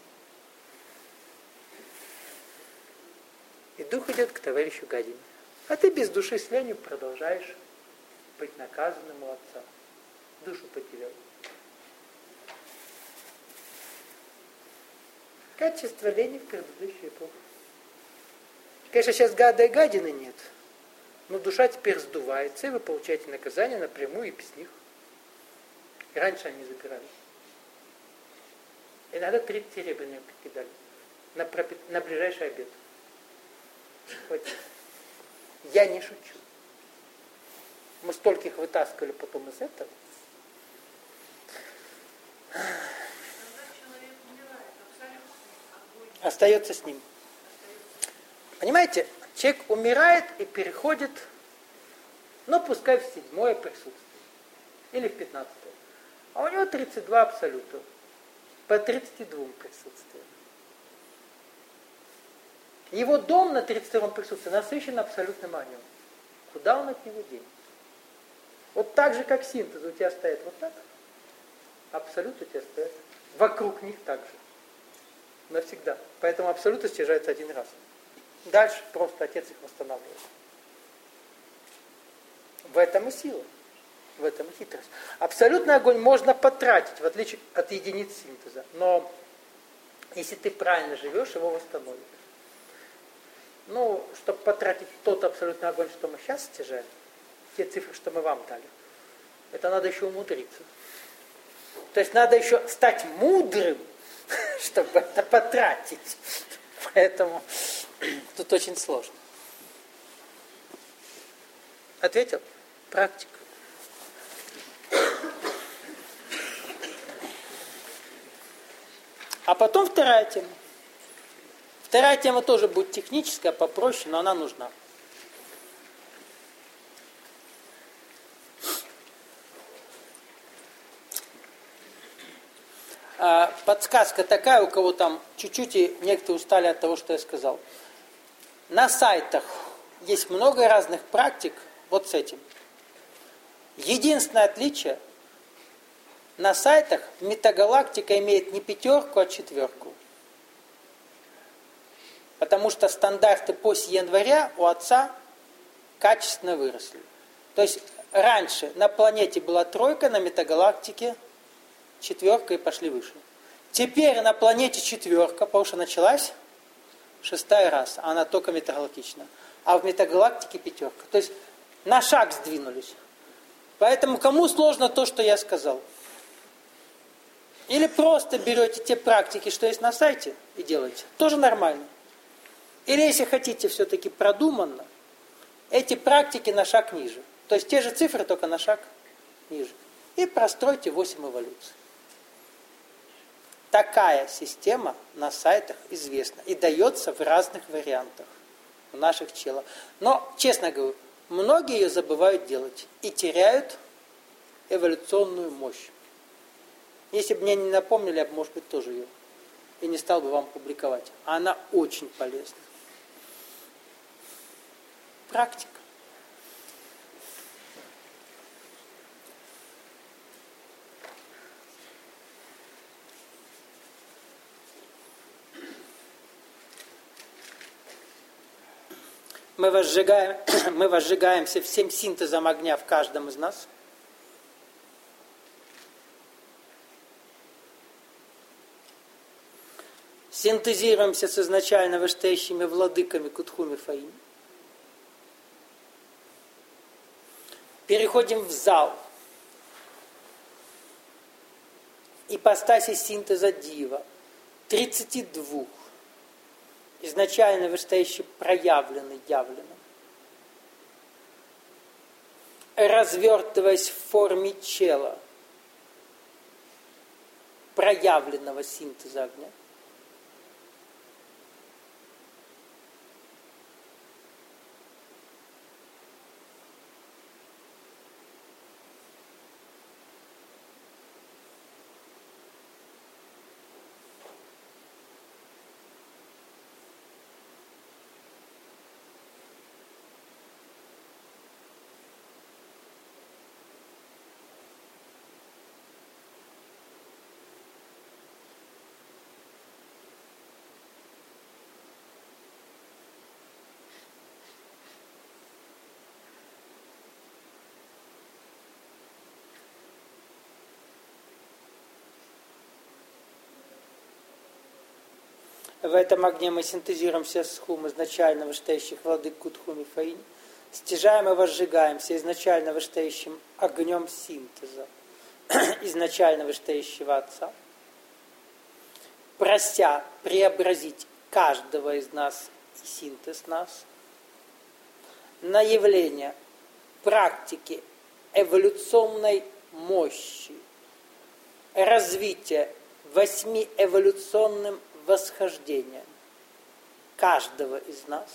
И дух идет к товарищу Гадине. А ты без души с ленью продолжаешь быть наказанным у отца. Душу потерял. Качество лени в предыдущую эпоху. Конечно, сейчас гада и гадины нет. Но душа теперь сдувается, и вы получаете наказание напрямую и без них. И раньше они забирали. Иногда 3 серебряные кидали на ближайший обед. Вот. Я не шучу. Мы стольких вытаскивали потом из этого. Остается с ним. Понимаете, человек умирает и переходит, ну пускай в 7-е присутствие. Или в 15-е. А у него 32 абсолюта. По 32 присутствиям. Его дом на 32-м присутствии насыщен абсолютным огнем. Куда он от него денется? Вот так же, как синтез у тебя стоит вот так, абсолют у тебя стоит вокруг них так же. Навсегда. Поэтому абсолюты стяжаются один раз. Дальше просто Отец их восстанавливает. В этом и сила. В этом и хитрость. Абсолютный огонь можно потратить, в отличие от единиц синтеза. Но если ты правильно живешь, его восстановишь. Ну, чтобы потратить тот абсолютный огонь, что мы сейчас стяжаем, те цифры, что мы вам дали, это надо еще умудриться. То есть надо еще стать мудрым, чтобы это потратить. Поэтому тут очень сложно. Ответил? Практика. А потом вторая тема. Вторая тема тоже будет техническая, попроще, но она нужна. Подсказка такая, у кого там чуть-чуть и некоторые устали от того, что я сказал. На сайтах есть много разных практик вот с этим. Единственное отличие, на сайтах метагалактика имеет не 5, а 4. Потому что стандарты после января у Отца качественно выросли. То есть раньше на планете была 3, на метагалактике 4 и пошли выше. Теперь на планете 4, потому что началась 6-я раса, она только метагалактична. А в метагалактике 5. То есть на шаг сдвинулись. Поэтому кому сложно то, что я сказал? Или просто берете те практики, что есть на сайте, и делаете. Тоже нормально. Или если хотите все-таки продуманно, эти практики на шаг ниже. То есть те же цифры, только на шаг ниже. И простройте 8 эволюций. Такая система на сайтах известна и дается в разных вариантах у наших челов. Но, честно говорю, многие ее забывают делать и теряют эволюционную мощь. Если бы мне не напомнили, я бы, может быть, тоже ее и не стал бы вам публиковать. Она очень полезна. Практика. Мы возжигаемся всем синтезом огня в каждом из нас. Синтезируемся с изначально вышестоящими владыками Кутхуми Фаим. Переходим в зал. Ипостаси синтеза Дива. 32. Изначально вышестоящий проявленный, явленным. Развертываясь в форме чела, проявленного синтеза огня. В этом огне мы синтезируем все схумы изначально вышестоящих владык Кутхум и Фаинь, стяжаем и возжигаемся изначально вышестоящим огнем синтеза, изначально вышестоящего Отца, прося преобразить каждого из нас и синтез нас на явление практики эволюционной мощи, развития 8 эволюционным восхождением каждого из нас,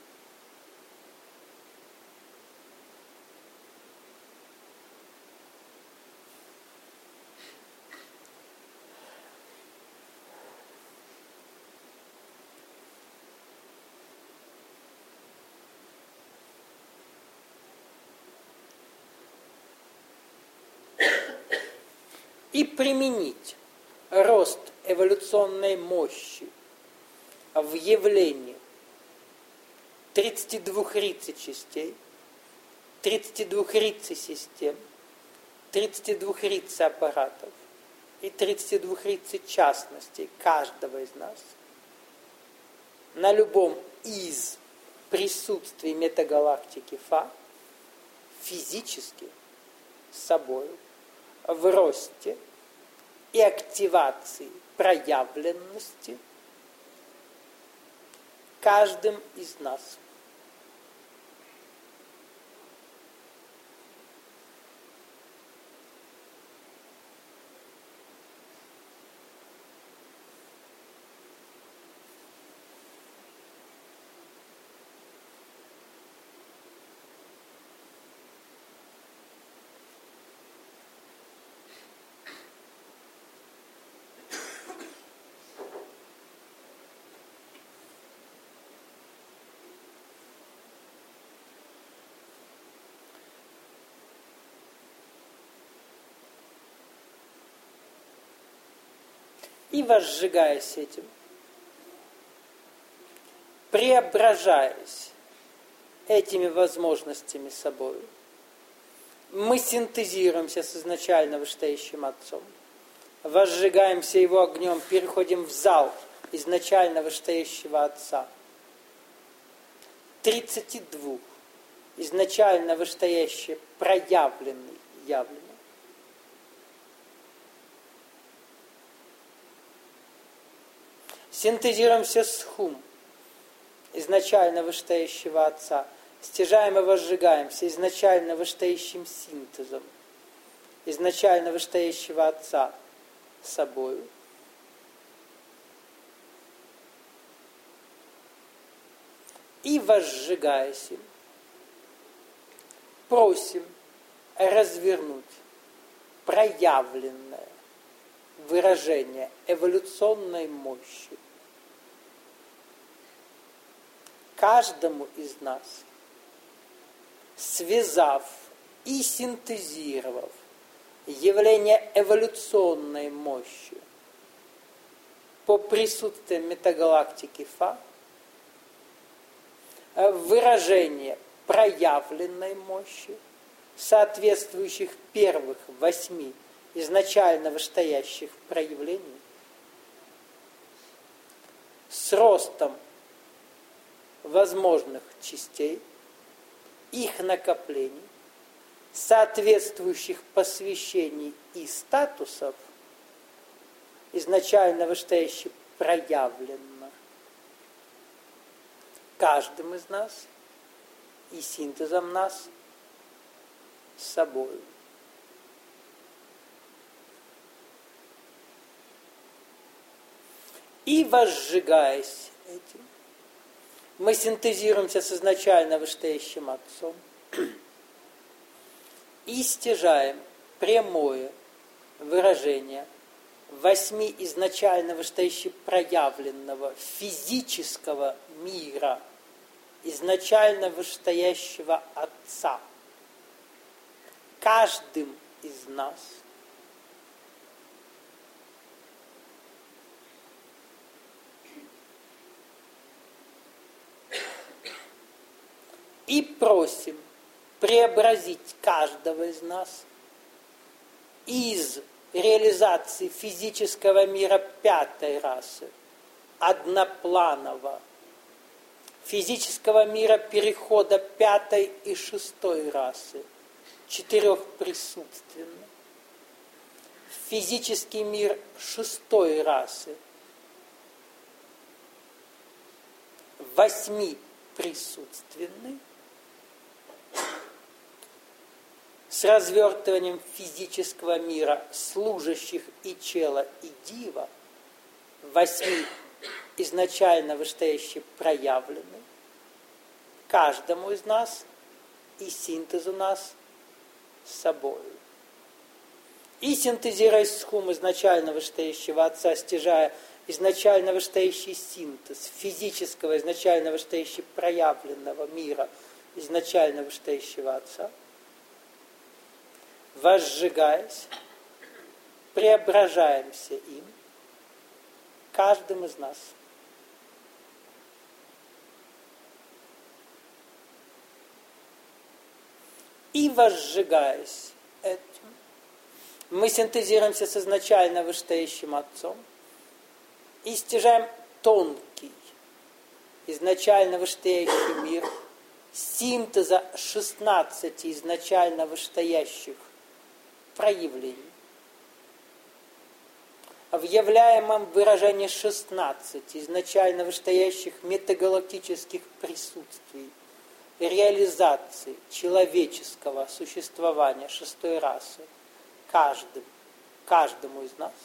и применить рост эволюционной мощи в явлении 32 рицей частей, 32 рицей систем, 32 рицей аппаратов и 32 рицей частностей каждого из нас на любом из присутствий метагалактики Фа физически с собой в росте и активации проявленности каждым из нас. И возжигаясь этим, преображаясь этими возможностями собой, мы синтезируемся с изначально вышестоящим Отцом, возжигаемся Его огнем, переходим в зал изначально вышестоящего Отца, 32 изначально вышестоящие проявленные явления. Синтезируемся с хум, изначально вышестоящего Отца, стяжаем и возжигаемся изначально вышестоящим синтезом, изначально вышестоящего Отца собою. И возжигаясь им, просим развернуть проявленное выражение эволюционной мощи каждому из нас, связав и синтезировав явление эволюционной мощи по присутствию метагалактики Фа, выражение проявленной мощи, соответствующих первых 8 изначально вышестоящих проявлений, с ростом возможных частей, их накоплений, соответствующих посвящений и статусов, изначально вышестоящих проявленно каждым из нас и синтезом нас с собой. И возжигаясь этим, мы синтезируемся с изначально вышестоящим Отцом и стяжаем прямое выражение 8 изначально вышестоящих проявленного физического мира, изначально вышестоящего Отца, каждым из нас. И просим преобразить каждого из нас из реализации физического мира 5-й расы однопланового физического мира перехода пятой и шестой расы, четырехприсутственно, в физический мир шестой расы, восьмиприсутственный, с развертыванием физического мира служащих и чела, и дива, восьми изначально вышестоящие проявлены каждому из нас и синтезу нас с собой. И синтезируя схум изначально вышестоящего Отца, стяжая изначально вышестоящий синтез физического, изначально вышестоящего проявленного мира, изначально вышестоящего Отца, возжигаясь, преображаемся им, каждым из нас. И возжигаясь этим, мы синтезируемся с изначально вышестоящим Отцом и стяжаем тонкий, изначально вышестоящий мир синтеза 16 изначально вышестоящих проявлений, в являемом выражении 16 изначально вышестоящих метагалактических присутствий, реализации человеческого существования шестой расы каждому из нас,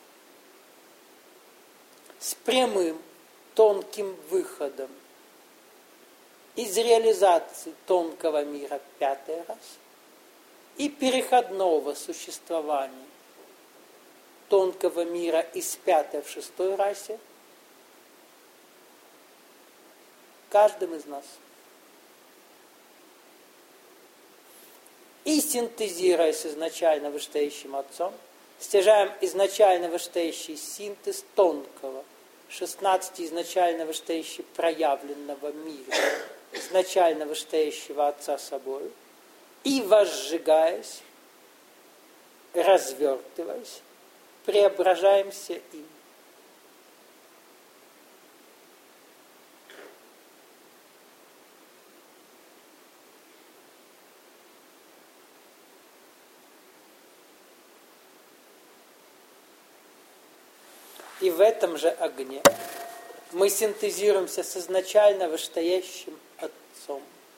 с прямым тонким выходом из реализации тонкого мира пятой расы и переходного существования тонкого мира из пятой в шестой расе каждым из нас. И синтезируясь изначально вышестоящим Отцом, стяжаем изначально вышестоящий синтез тонкого, 16 изначально вышестоящего проявленного мира, изначально вышестоящего Отца собою, и возжигаясь, развертываясь, преображаемся им. И в этом же огне мы синтезируемся с изначально вышестоящим Отцом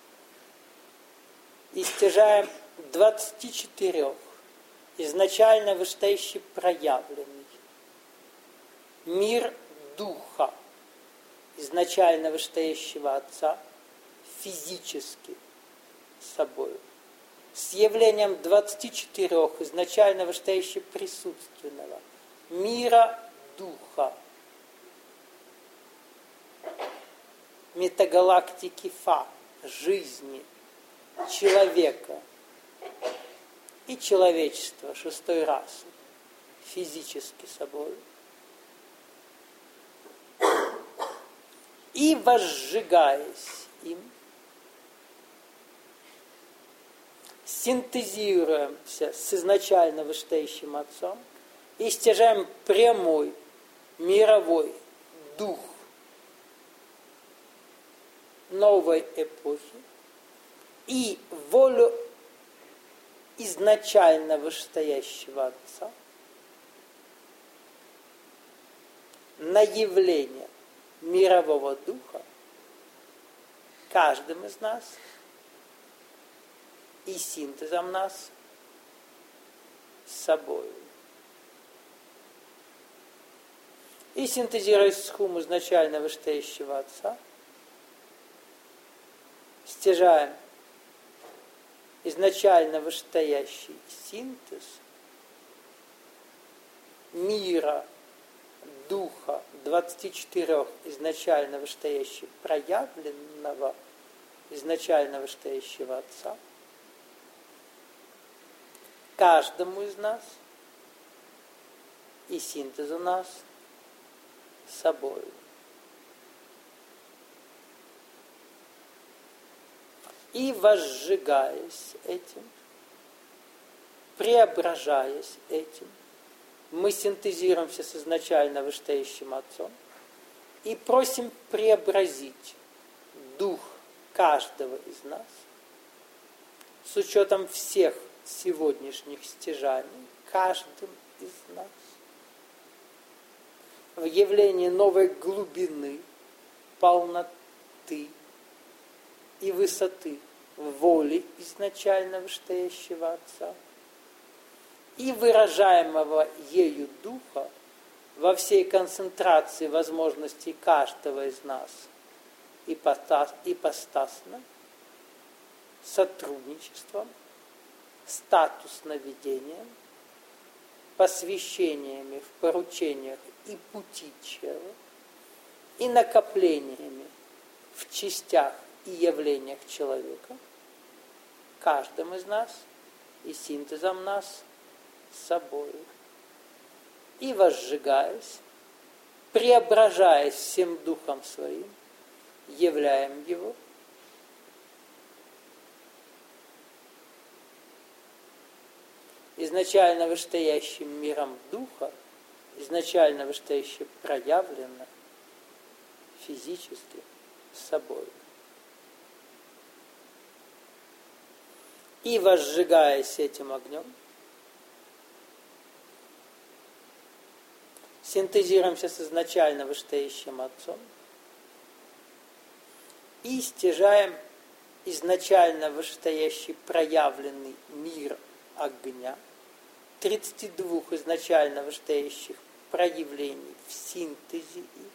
и стяжаем 24 изначально вышестоящий проявленный мир Духа, изначально вышестоящего Отца, физически собой, с явлением 24 изначально вышестоящего присутственного мира Духа, метагалактики Фа, жизни, человека и человечества шестой расы, физически собой. И возжигаясь им, синтезируемся с изначально вышестоящим Отцом и стяжаем прямой мировой дух новой эпохи и волю изначально вышестоящего Отца на явление мирового духа каждым из нас и синтезом нас с собой. И синтезируя схум изначально вышестоящего Отца, стяжаем изначально вышестоящий синтез мира, духа 24 изначально вышестоящего проявленного, изначально вышестоящего Отца, каждому из нас и синтезу нас с собой. И возжигаясь этим, преображаясь этим, мы синтезируемся с изначально вышестоящим Отцом и просим преобразить дух каждого из нас с учетом всех сегодняшних стяжаний, каждым из нас, в явление новой глубины, полноты и высоты воли изначально вышестоящего Отца и выражаемого ею Духа во всей концентрации возможностей каждого из нас ипостасно, сотрудничеством, статусноведением, посвящениями в поручениях и пути чела, и накоплениями в частях и явлениях человека, каждым из нас и синтезом нас с собой, и возжигаясь, преображаясь всем духом своим, являем его изначально вышестоящим миром духа, изначально вышестоящим проявлено физически собой. И возжигаясь этим огнем, синтезируемся с изначально вышестоящим Отцом и стяжаем изначально вышестоящий проявленный мир огня, 32 изначально вышестоящих проявлений в синтезе их,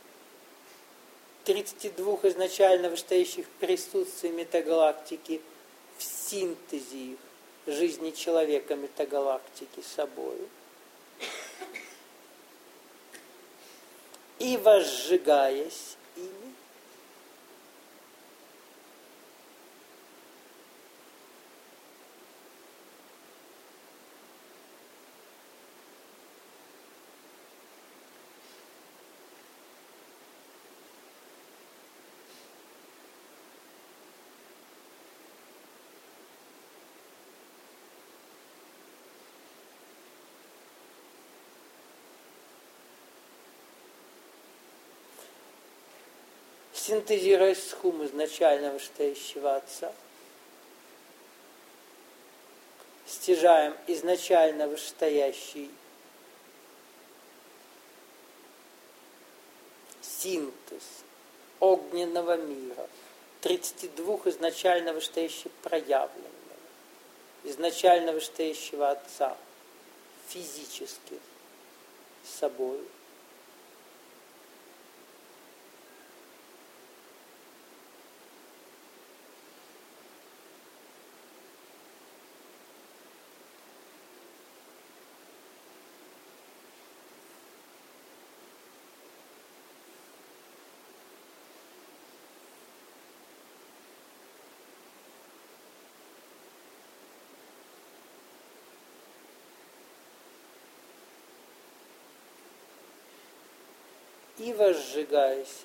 32 изначально вышестоящих присутствий метагалактики в синтезе их жизни человека метагалактики собою, и возжигаясь ими, синтезируясь с хум изначально вышестоящего Отца, стяжаем изначально вышестоящий синтез огненного мира, 32 изначально вышестоящих проявленного, изначально вышестоящего Отца, физически собой, и возжигаясь.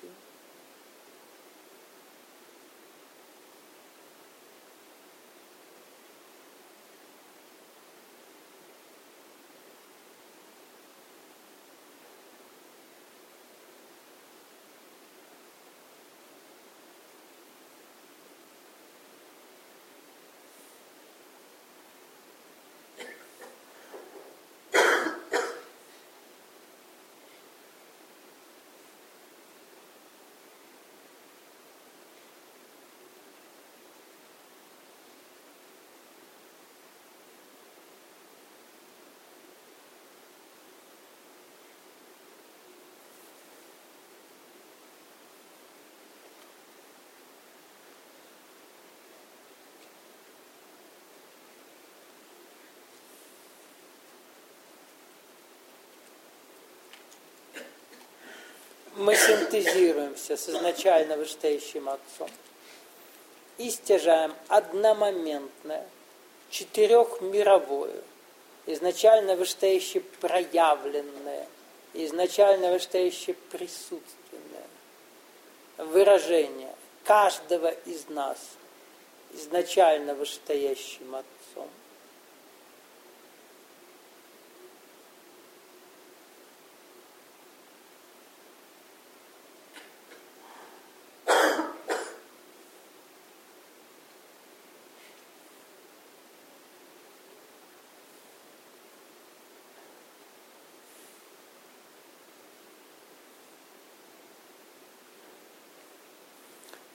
Мы синтезируемся с изначально вышестоящим Отцом и стяжаем одномоментное, четырехмировое, изначально вышестоящее проявленное, изначально вышестоящее присутственное выражение каждого из нас изначально вышестоящим Отцом.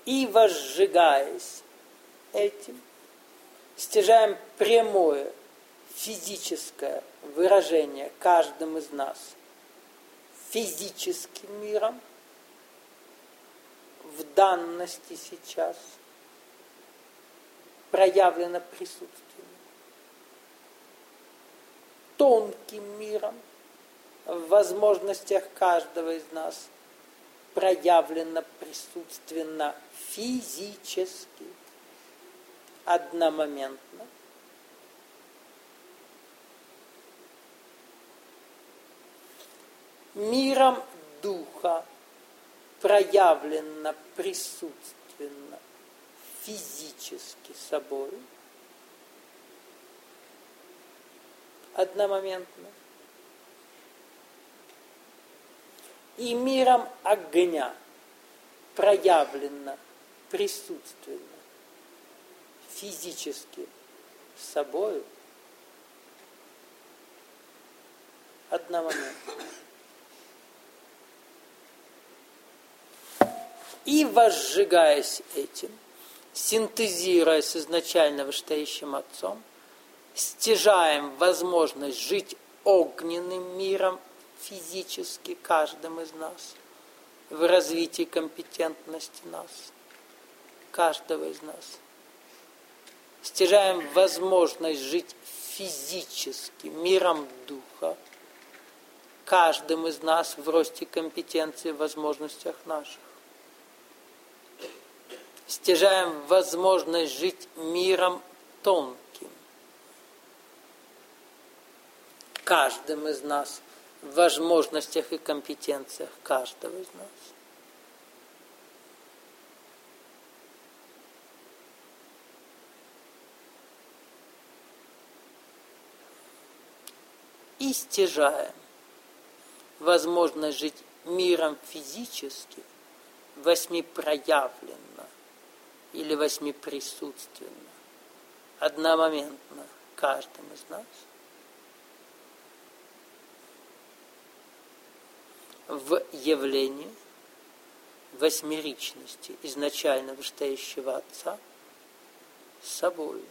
И возжигаясь этим, стяжаем прямое физическое выражение каждым из нас физическим миром в данности сейчас проявлено присутствие. Тонким миром в возможностях каждого из нас проявлено присутственно физически, одномоментно. Миром духа проявлено присутственно физически собой, одномоментно. И миром огня проявлено присутственно физически собою одномоментно. И возжигаясь этим, синтезируя с изначально вышестоящим Отцом, стяжаем возможность жить огненным миром физически каждым из нас, в развитии компетентности нас, каждого из нас. Стяжаем возможность жить физически миром духа, каждым из нас в росте компетенции в возможностях наших. Стяжаем возможность жить миром тонким, каждым из нас в возможностях и компетенциях каждого из нас. И стяжаем возможность жить миром физически, восьмипроявленно или восьмиприсутственно, одномоментно каждым из нас. В явлении восьмеричности изначально вышестоящего Отца собою.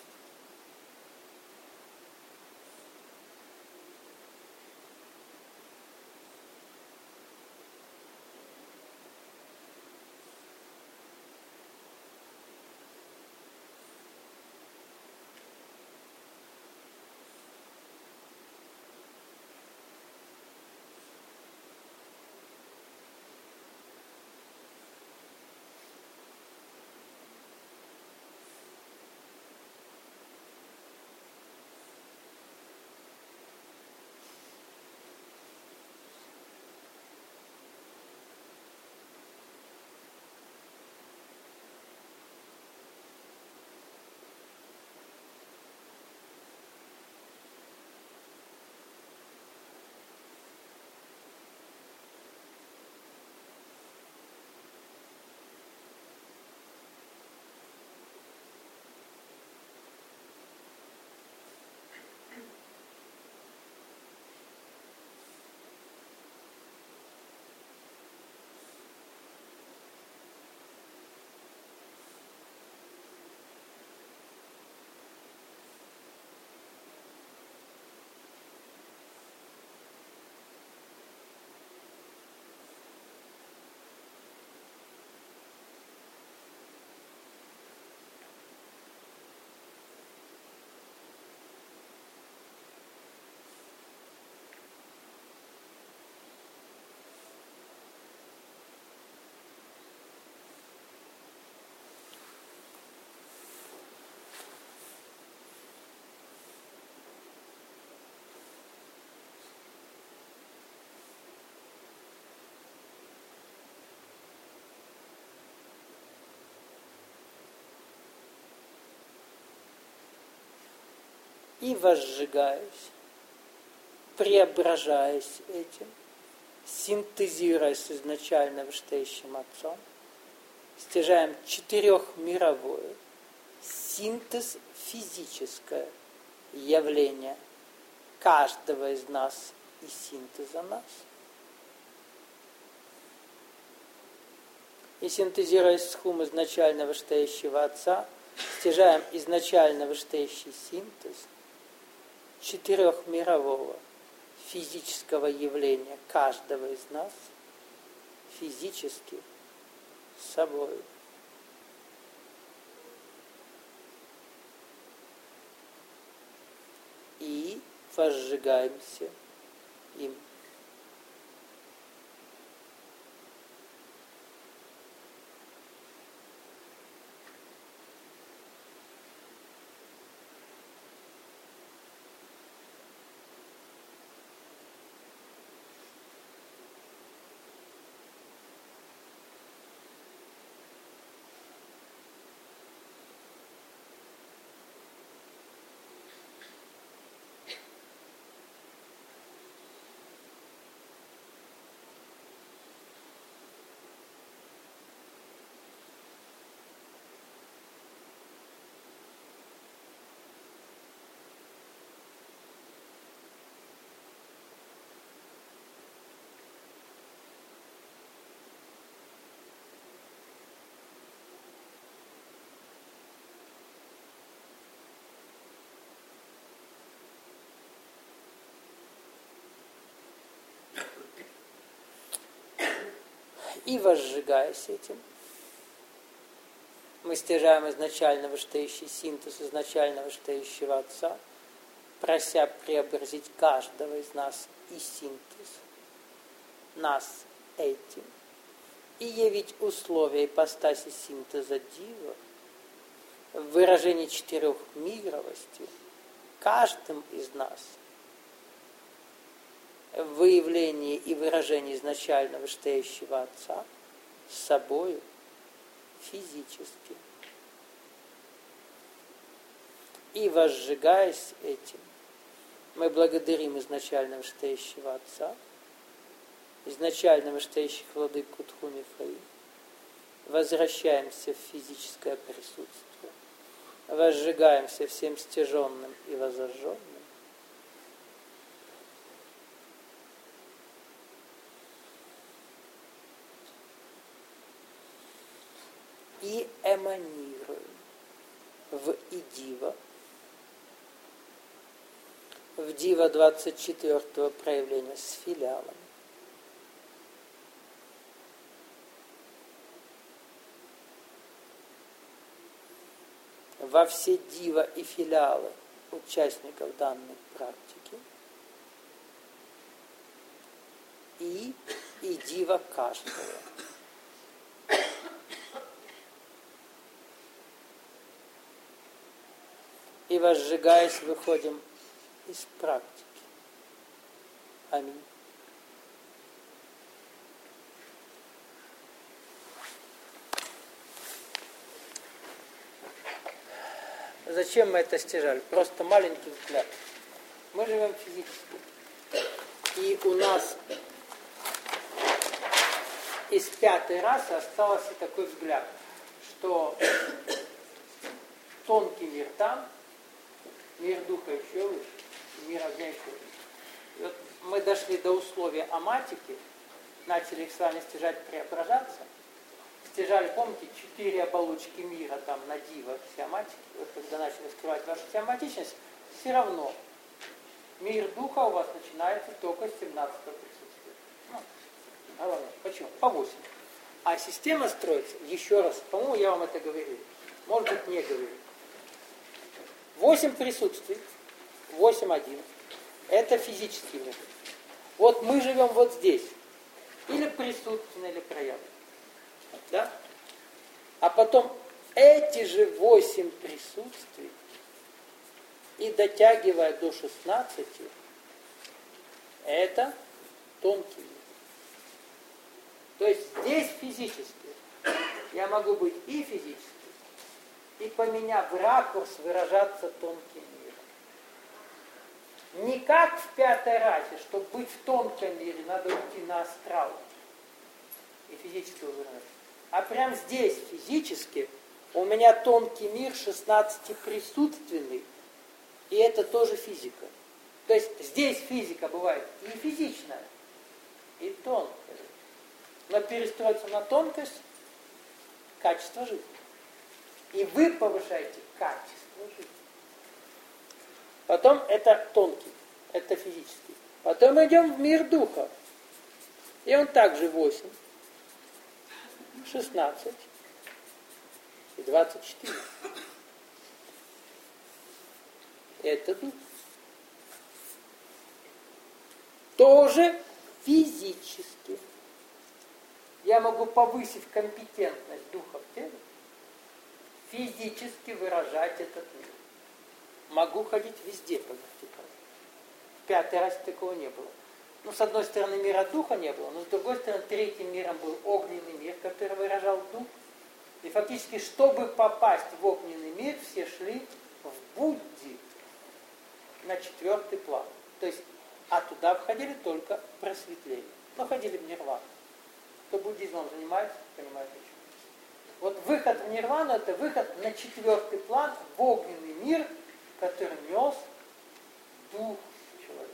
И возжигаясь, преображаясь этим, синтезируясь с изначально вышестоящим Отцом, стяжаем четырехмировое, синтез физическое явление каждого из нас и синтеза нас. И синтезируя схум изначально вышестоящего Отца, стяжаем изначально вышестоящий синтез четырехмирового физического явления каждого из нас физически с собой. И возжигаемся им. И возжигаясь этим, мы стяжаем изначально вышестоящий синтез изначально вышестоящего Отца, прося преобразить каждого из нас и синтез нас этим, и явить условия ипостаси синтеза Дива в выражении четырехмировости каждым из нас, в выявлении и выражении изначально вышестоящего Отца с собою физически. И возжигаясь этим, мы благодарим изначально вышестоящего Отца, изначально вышестоящих владык Кутху Мифраим, возвращаемся в физическое присутствие, возжигаемся всем стяженным и возожженным, и эманируем в Идива, в Дива 24-го проявления с филиалами. Во все Дива и филиалы участников данной практики и Дива каждого. И возжигаясь, выходим из практики. Аминь. Зачем мы это стяжали? Просто маленький взгляд. Мы живем физически. И у нас из пятой расы остался такой взгляд, что тонкий мир там, мир духа еще выше, мир огня еще выше. И вот мы дошли до условия аматики, начали их с вами стяжать, преображаться. Стяжали, помните, 4 оболочки мира там на Дива, все аматики. Вот когда начали скрывать вашу теоматичность, все равно мир духа у вас начинается только с 17-го присутствия. Ну, главное, почему? По 8. А система строится, еще раз, по-моему, я вам это говорил, может быть, не говорил. 8 присутствий, 8-1. Это физический мир. Вот мы живем вот здесь. Или присутственно, или проявленно. Да? А потом эти же 8 присутствий, и дотягивая до 16, это тонкий мир. То есть здесь физически я могу быть и физически, и, поменяв ракурс, выражаться тонким миром. Не как в пятой расе, чтобы быть в тонком мире, надо уйти на астрал и физически выражаться. А прямо здесь физически у меня тонкий мир 16-присутственный, и это тоже физика. То есть здесь физика бывает и физичная, и тонкая. Но перестроиться на тонкость качество жизни. И вы повышаете качество жизни. Потом это тонкий, это физический. Потом идем в мир духа. И он также 8, 16 и 24. Это дух. Тоже физически. Я могу повысить компетентность духа в теле, физически выражать этот мир. Могу ходить везде по вертикали. В 5-й раз такого не было. Ну, с одной стороны, мира духа не было, но с другой стороны, третьим миром был огненный мир, который выражал дух. И фактически, чтобы попасть в огненный мир, все шли в Будде на 4-й план. То есть, а туда входили только просветление. Но ходили в нирвану. Кто буддизмом занимается, понимает почему. Вот выход в нирвану, это выход на 4-й план, в огненный мир, который нес дух человека.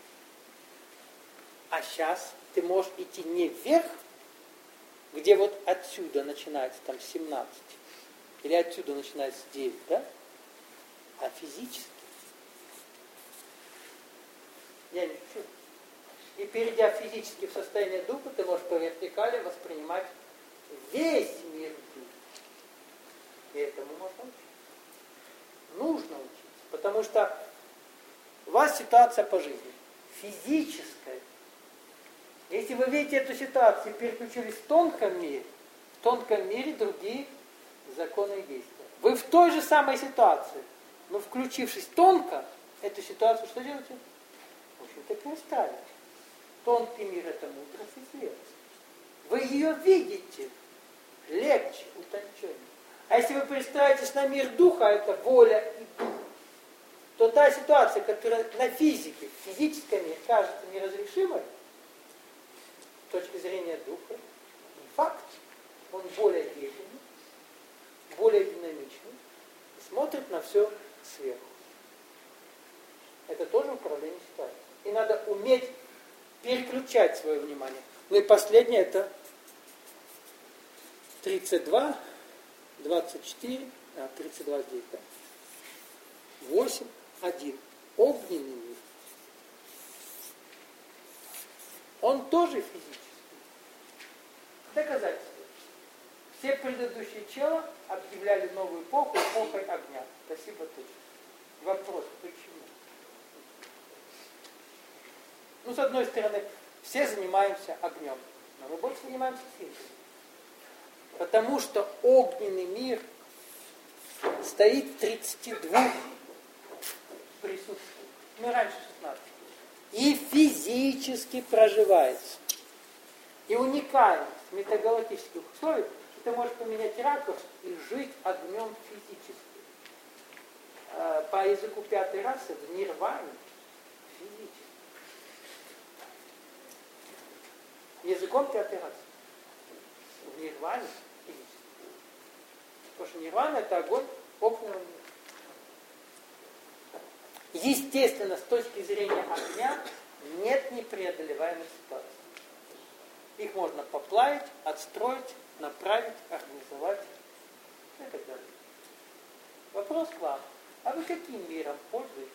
А сейчас ты можешь идти не вверх, где вот отсюда начинается там 17, или отсюда начинается 9, да? А физически. Я не шучу. И перейдя физически в состояние духа, ты можешь по вертикали воспринимать весь мир духа. И этому можно учиться. Нужно учиться. Потому что у вас ситуация по жизни физическая. Если вы видите эту ситуацию и переключились в тонком мире другие законы и действия. Вы в той же самой ситуации, но включившись тонко, эту ситуацию что делаете? В общем-то, перестраиваете. Тонкий мир – это мудрость и свет. Вы ее видите легче, утонченнее. А если вы перестраиваетесь на мир духа, это воля и дух, то та ситуация, которая на физике, в физическом мире кажется неразрешимой, с точки зрения духа, не факт, он более деятельный, более динамичный, и смотрит на все сверху. Это тоже управление ситуацией. И надо уметь переключать свое внимание. Ну и последнее это 32, 24, 32 здесь, да? 8, 1. Огненный мир. Он тоже физический. Доказательство. Все предыдущие чела объявляли новую эпоху эпохой огня. Спасибо точно. Вопрос, почему? Ну, с одной стороны, все занимаемся огнем, но мы больше занимаемся синтезом. Потому что огненный мир стоит в 32 присутствиях. Ну, раньше 16. И физически проживается. И уникальность метагалактических условий, что ты можешь поменять ракурс и жить огнем физически. По языку 5-й расы в нирване физически. Языком 5-й расы. В нирване физически. Потому что нирвана это огонь огненного мира. Естественно, с точки зрения огня нет непреодолеваемых ситуаций. Их можно поплавить, отстроить, направить, организовать и так далее. Вопрос к вам. А вы каким миром пользуетесь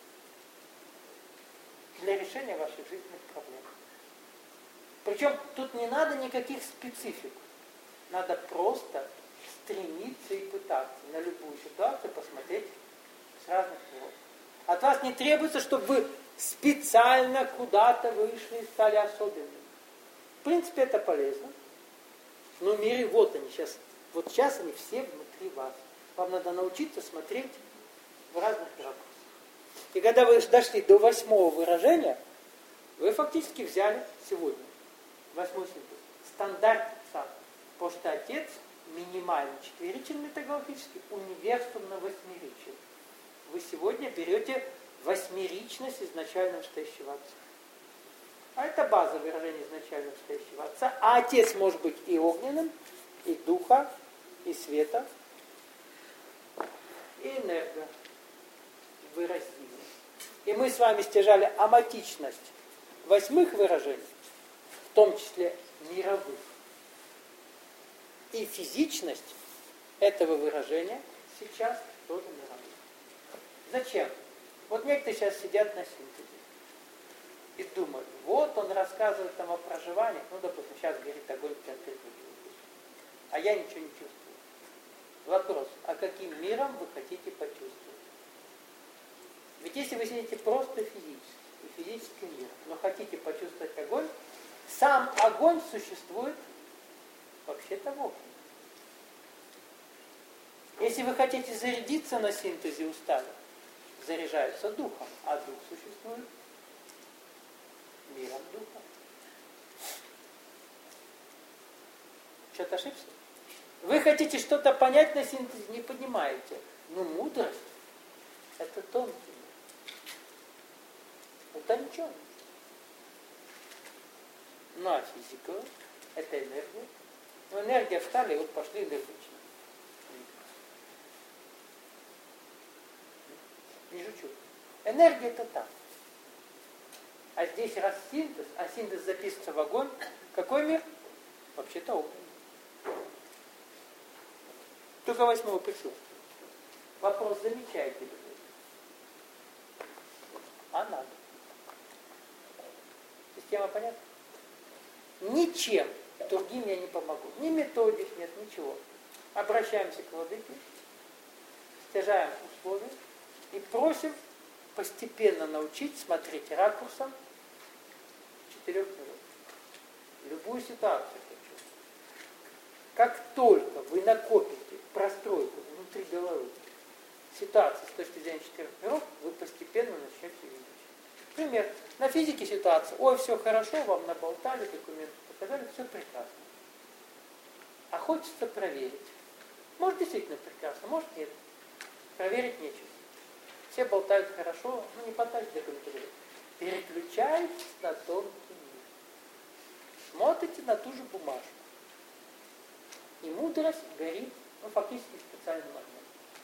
для решения ваших жизненных проблем? Причем тут не надо никаких специфик. Надо просто стремиться и пытаться на любую ситуацию посмотреть с разных сторон. От вас не требуется, чтобы вы специально куда-то вышли и стали особенными. В принципе, это полезно. Но в мире вот они сейчас. Вот сейчас они все внутри вас. Вам надо научиться смотреть в разных ракурсах. И когда вы дошли до 8-го выражения, вы фактически взяли сегодня 8-й синтез. Стандарт сам. Потому что Отец минимально четверичен метагалактический, универсум на восьмеричие. Вы сегодня берете восьмеричность изначально вышестоящего Отца. А это база выражения изначально вышестоящего Отца. А Отец может быть и огненным, и духа, и света, и энерго выразимым. И мы с вами стяжали аматичность 8-х выражений, в том числе мировых. И физичность этого выражения сейчас тоже мировая. Зачем? Вот некоторые сейчас сидят на синтезе и думают, вот он рассказывает там о проживании, ну, допустим, сейчас говорит огонь температуры, а я ничего не чувствую. Вопрос, а каким миром вы хотите почувствовать? Ведь если вы сидите просто физический мир, но хотите почувствовать огонь, сам огонь существует вообще-то в окне. Если вы хотите зарядиться на синтезе устали, заряжается духом, а дух существует миром духа. Что-то ошибся? Вы хотите что-то понять на синтезе, не понимаете. Но мудрость – это тонкий мир. Утонченный. Ну а физика – это энергия. Но энергия встали, и вот пошли энергичные. Не жучу. Энергия это там. А здесь раз синтез, а синтез записывается в огонь, какой мир? Вообще-то огненный. Только 8-го присутствия. Вопрос, замечаете ли вы? А надо. Система понятна? Ничем другим я не помогу. Ни методик нет, ничего. Обращаемся к владыке, стяжаем условия и просим постепенно научить смотреть ракурсом 4 миров. Любую ситуацию хочу. Как только вы накопите простройку внутри головы ситуации с точки зрения 4 миров, вы постепенно начнете видеть. Например, на физике ситуация. Ой, все хорошо, вам наболтали, документы показали, все прекрасно. А хочется проверить. Может, действительно прекрасно, может, нет. Проверить нечего. Все болтают хорошо, ну не потащите документы. Переключайтесь на тонкий мир. Смотрите на ту же бумажку. И мудрость горит, ну, фактически специальным огнем.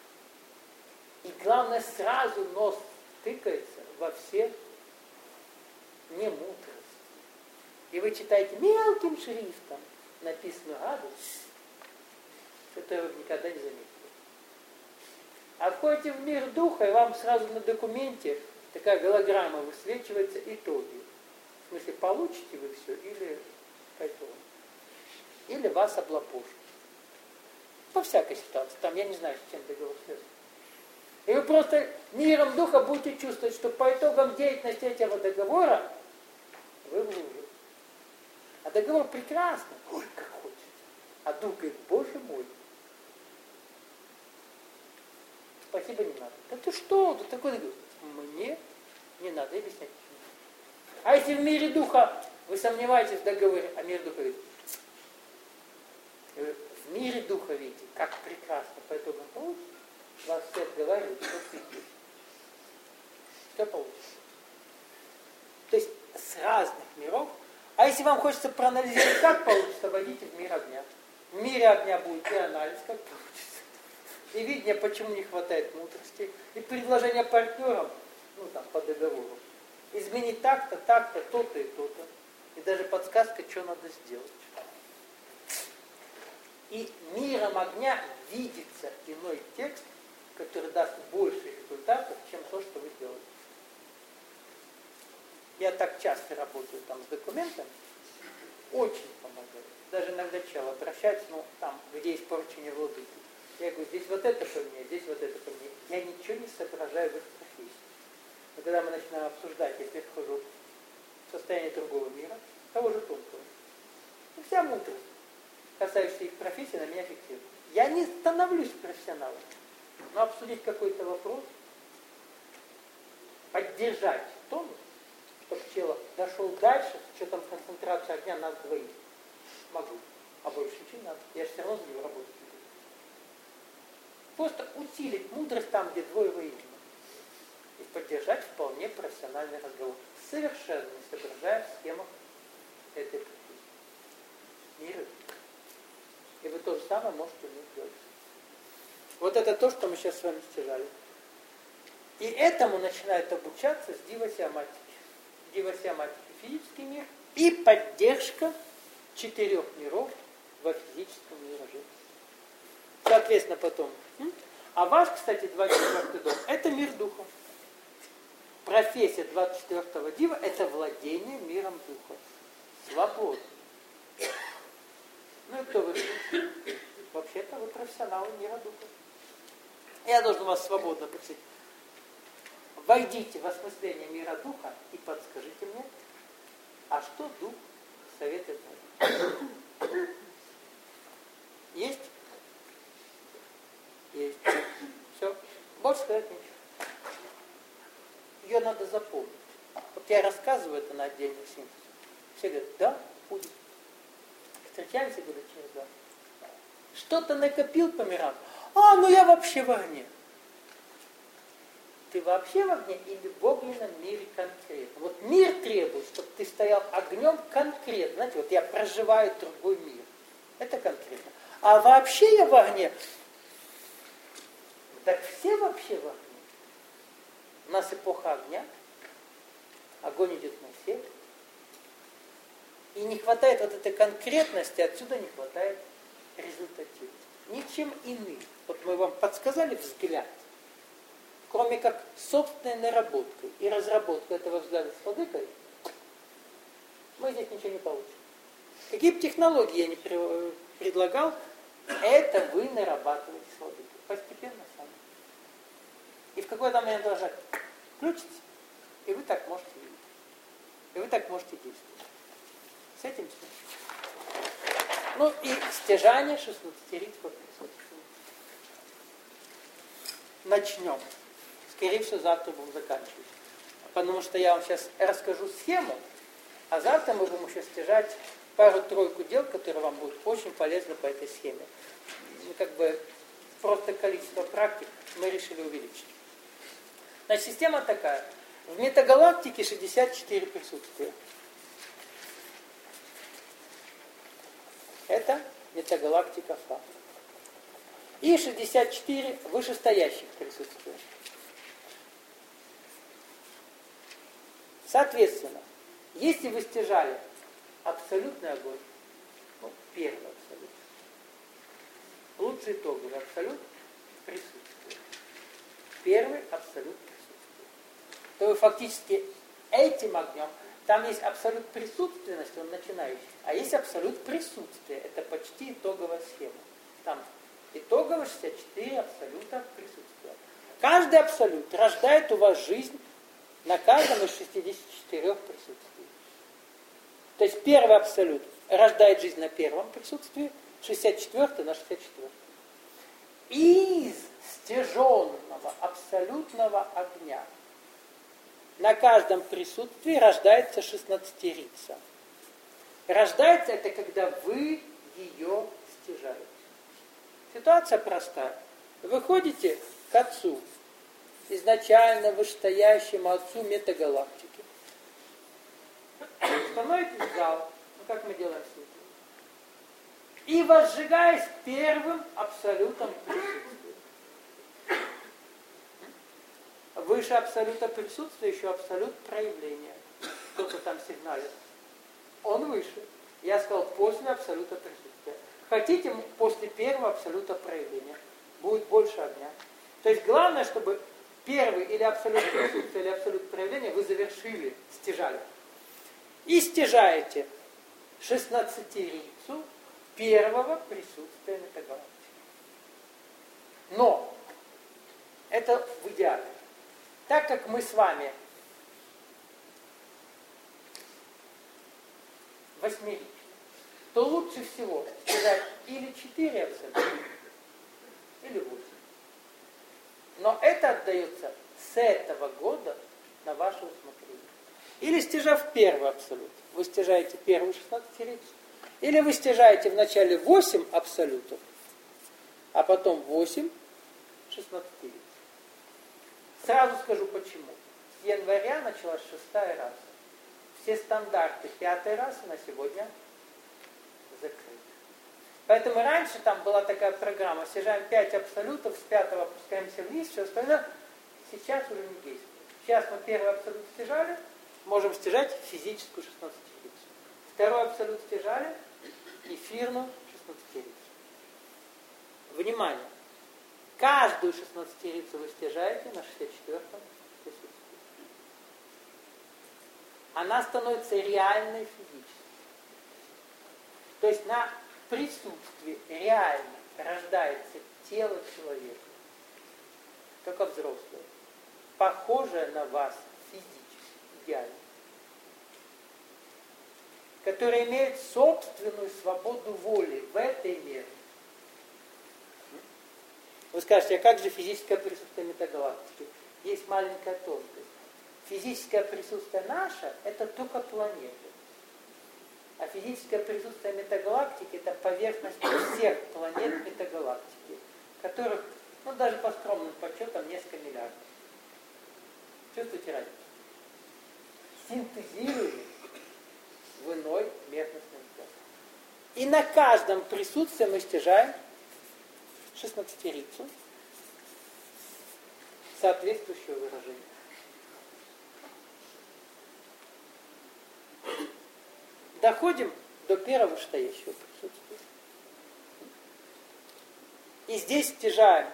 И главное, сразу нос тыкается во все немудрости. И вы читаете мелким шрифтом написанную гадость, которую вы никогда не заметили. А входите в мир духа, и вам сразу на документе такая голограмма высвечивается итоги. В смысле, получите вы все или кайфово. Или вас облапошат. По всякой ситуации. Там я не знаю, с чем договор связан. И вы просто миром духа будете чувствовать, что по итогам деятельности этого договора вы в луже. А договор прекрасный. Ой, как хочется. А дух говорит, Боже мой. Спасибо, не надо. Да ты что? Ты такой договор. Мне не надо объяснять. А если в мире духа вы сомневаетесь в договоре, а мир духа видит. В мире духа видите, как прекрасно по итогам получится. Вас все отговаривают, что видите. Что получится? То есть с разных миров. А если вам хочется проанализировать, как получится, войдите в мир огня. В мире огня будет и анализ, как получится. И видение, почему не хватает мудрости. И предложение партнерам, ну там, по договору. Изменить так-то, так-то, то-то и то-то. И даже подсказка, что надо сделать. И миром огня видится иной текст, который даст больше результатов, чем то, что вы делаете. Я так часто работаю там с документами, очень помогает. Даже иногда человек обращается, ну там, где есть поручение владыки. Я говорю, здесь вот это поменять, здесь вот это поменять. Я ничего не соображаю в их профессии. Но когда мы начинаем обсуждать, я перехожу в состояние другого мира, того же тонкого. И вся мудрость, касающаяся их профессии, на меня эффективна. Я не становлюсь профессионалом, но обсудить какой-то вопрос, поддержать тонус, чтобы человек дошел дальше, с учетом концентрации огня нас двоих. Могу. А больше ничего не надо. Я же все равно за него работать не буду. Просто усилить мудрость там, где двое воедино. И поддержать вполне профессиональный разговор. Совершенно не соображая в схемах этой профессии. Мира. И вы то же самое можете у них делать. Вот это то, что мы сейчас с вами стяжали. И этому начинают обучаться с дива-сиаматики. Дива-сиаматики – физический мир и поддержка 4 миров во физическом мире жить. Соответственно, потом. А ваш, кстати, 24-й дом, это мир духа. Профессия 24-го дива – это владение миром духа. Свобода. Ну и кто вы? Вообще-то вы профессионалы мира духа. Я должен вас свободно просить. Войдите в осмысление мира духа и подскажите мне, а что дух советует нам? Есть? Есть. Все. Больше сказать ничего. Ее надо запомнить. Вот я рассказываю это на отдельных синтезах. Все говорят, да, будет. Встречаемся, говорят, через 2. Что-то накопил по мирам. Ну я вообще в огне. Ты вообще в огне или в огненном мире конкретно? Вот мир требует, чтобы ты стоял огнем конкретно. Знаете, вот я проживаю другой мир. Это конкретно. А вообще я в огне. Так все вообще в огне. У нас эпоха огня. Огонь идет на всех. И не хватает вот этой конкретности, отсюда не хватает результативности. Ничем иным. Вот мы вам подсказали взгляд. Кроме как собственной наработкой и разработкой этого взгляда с владыкой, мы здесь ничего не получим. Какие бы технологии я ни предлагал, это вы нарабатываете с владыкой. Постепенно сами. И в какой-то момент должна включиться, и вы так можете видеть. И вы так можете действовать. С этим все. Ну и стяжание 16-ритского присутствия. Начнем. Скорее всего, завтра будем заканчивать. Потому что я вам сейчас расскажу схему, а завтра мы будем еще стяжать пару-тройку дел, которые вам будут очень полезны по этой схеме. Ну, как бы просто количество практик мы решили увеличить. Значит, система такая. В метагалактике 64 присутствия. Это метагалактика Фа. И 64 вышестоящих присутствия. Соответственно, если вы стяжали абсолютный огонь, первый абсолют, лучший итоговый абсолют присутствие. Первый абсолют присутствие. То вы фактически этим огнем, там есть абсолют присутственности, он начинающий, а есть абсолют присутствия. Это почти итоговая схема. Там итогово 64 абсолюта присутствия. Каждый абсолют рождает у вас жизнь на каждом из 64 присутствий. То есть первый абсолют рождает жизнь на первом присутствии, 64 на 64. Из стяженного абсолютного огня на каждом присутствии рождается 16-рица. Рождается это, когда вы ее стяжаете. Ситуация простая. Вы ходите к Отцу, изначально вышестоящему Отцу метагалактики. Становитесь в зал, как мы делаем с ним, и возжигаясь первым абсолютом присутствия. Выше абсолюта присутствия еще абсолют проявления. Кто-то там сигналит. Он выше. Я сказал, после абсолюта присутствия. Хотите, после первого абсолюта проявления. Будет больше огня. То есть главное, чтобы первый или абсолют присутствия, или абсолют проявления вы завершили, стяжали. И стяжаете 16-рицу первого присутствия метагалактики. Но это в идеале. Так как мы с вами восьмеричны, то лучше всего стяжать или 4 абсолюта, или 8. Но это отдается с этого года на ваше усмотрение. Или стяжав первый абсолют, вы стяжаете первую 16-рицу, или вы стяжаете вначале 8 абсолютов, а потом 8 16-риц. Сразу скажу почему. С января началась 6-я раса. Все стандарты 5-й расы на сегодня закрыты. Поэтому раньше там была такая программа, стяжаем 5 абсолютов, с 5-го опускаемся вниз, все остальное сейчас уже не действует. Сейчас мы первый абсолют стяжали, можем стяжать физическую 16-рицу. Второй абсолют стяжали, эфирную 16-рицу. Внимание! Каждую 16-рицу вы стяжаете на 64-м присутствии. Она становится реальной физически. То есть на присутствии реально рождается тело человека, только взрослое, похожее на вас физически, идеально, которое имеет собственную свободу воли в этой мере. Вы скажете, а как же физическое присутствие метагалактики? Есть маленькая тонкость. Физическое присутствие наше – это только планеты. А физическое присутствие метагалактики – это поверхность всех планет метагалактики, которых, даже по скромным подсчетам, несколько миллиардов. Чувствуете разницу? Синтезируем в иной местностной мир. И на каждом присутствии мы стяжаем 16-рицу соответствующего выражения. Доходим до первого вышестоящего присутствия. И здесь стяжаем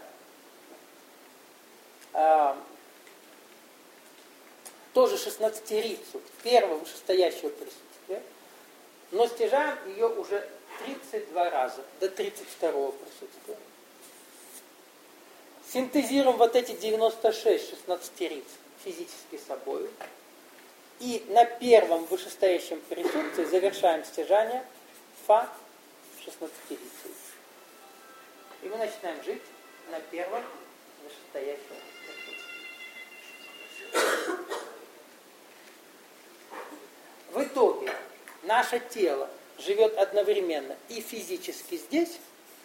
тоже 16-рицу первого вышестоящего присутствия, но стяжаем ее уже 32 раза, до 32-го присутствия. Синтезируем вот эти 96 16-риц физически собой. И на первом вышестоящем присутствии завершаем стяжание Фа 16-рицей. И мы начинаем жить на первом вышестоящем присутствии. В итоге наше тело живет одновременно и физически здесь,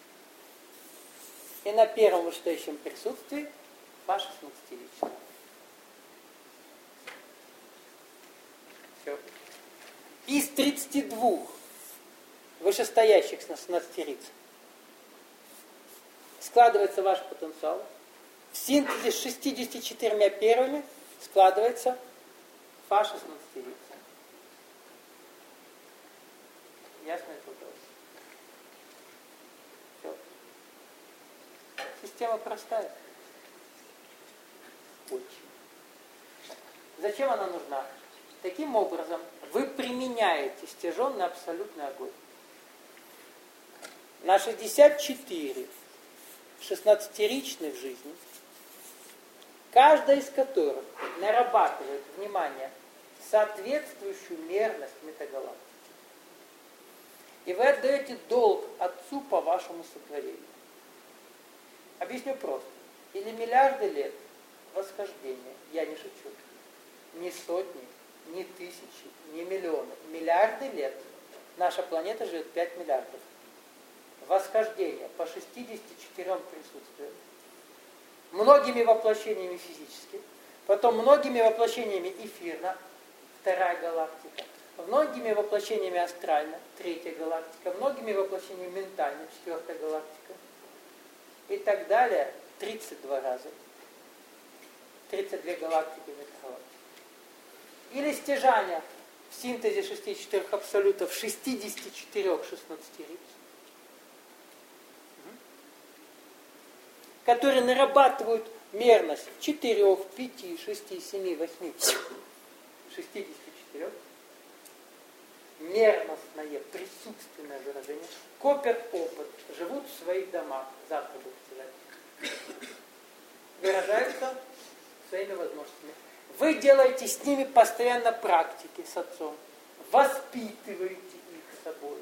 и на первом вышестоящем присутствии Фа 16-рицей. Из 32 вышестоящих 16-риц складывается ваш потенциал. В синтезе с 64 первыми складывается Фа 16-рица. Ясно это вопрос? Все. Система простая. Очень. Зачем она нужна? Таким образом, вы применяете стяженный абсолютный огонь. На 64 16-ричных жизней, каждая из которых нарабатывает, внимание, соответствующую мерность метагалактики. И вы отдаете долг Отцу по вашему сотворению. Объясню просто. Или миллиарды лет восхождения, я не шучу, не сотни, не тысячи, не миллионы, миллиарды лет. Наша планета живет 5 миллиардов. Восхождение по 64 присутствиям. Многими воплощениями физически, потом многими воплощениями эфирно, 2-я галактика, многими воплощениями астрально, 3-я галактика, многими воплощениями ментально, 4-я галактика. И так далее 32 раза. 32 галактики в метагалактике. Или стяжание в синтезе 64 абсолютов 64 16-риц, которые нарабатывают мерность 4, 5, 6, 7, 8, 64. Мерностное, присутственное выражение. Копят опыт, живут в своих домах. Завтра будут сказать. Выражаются своими возможностями. Вы делаете с ними постоянно практики с Отцом. Воспитываете их собой.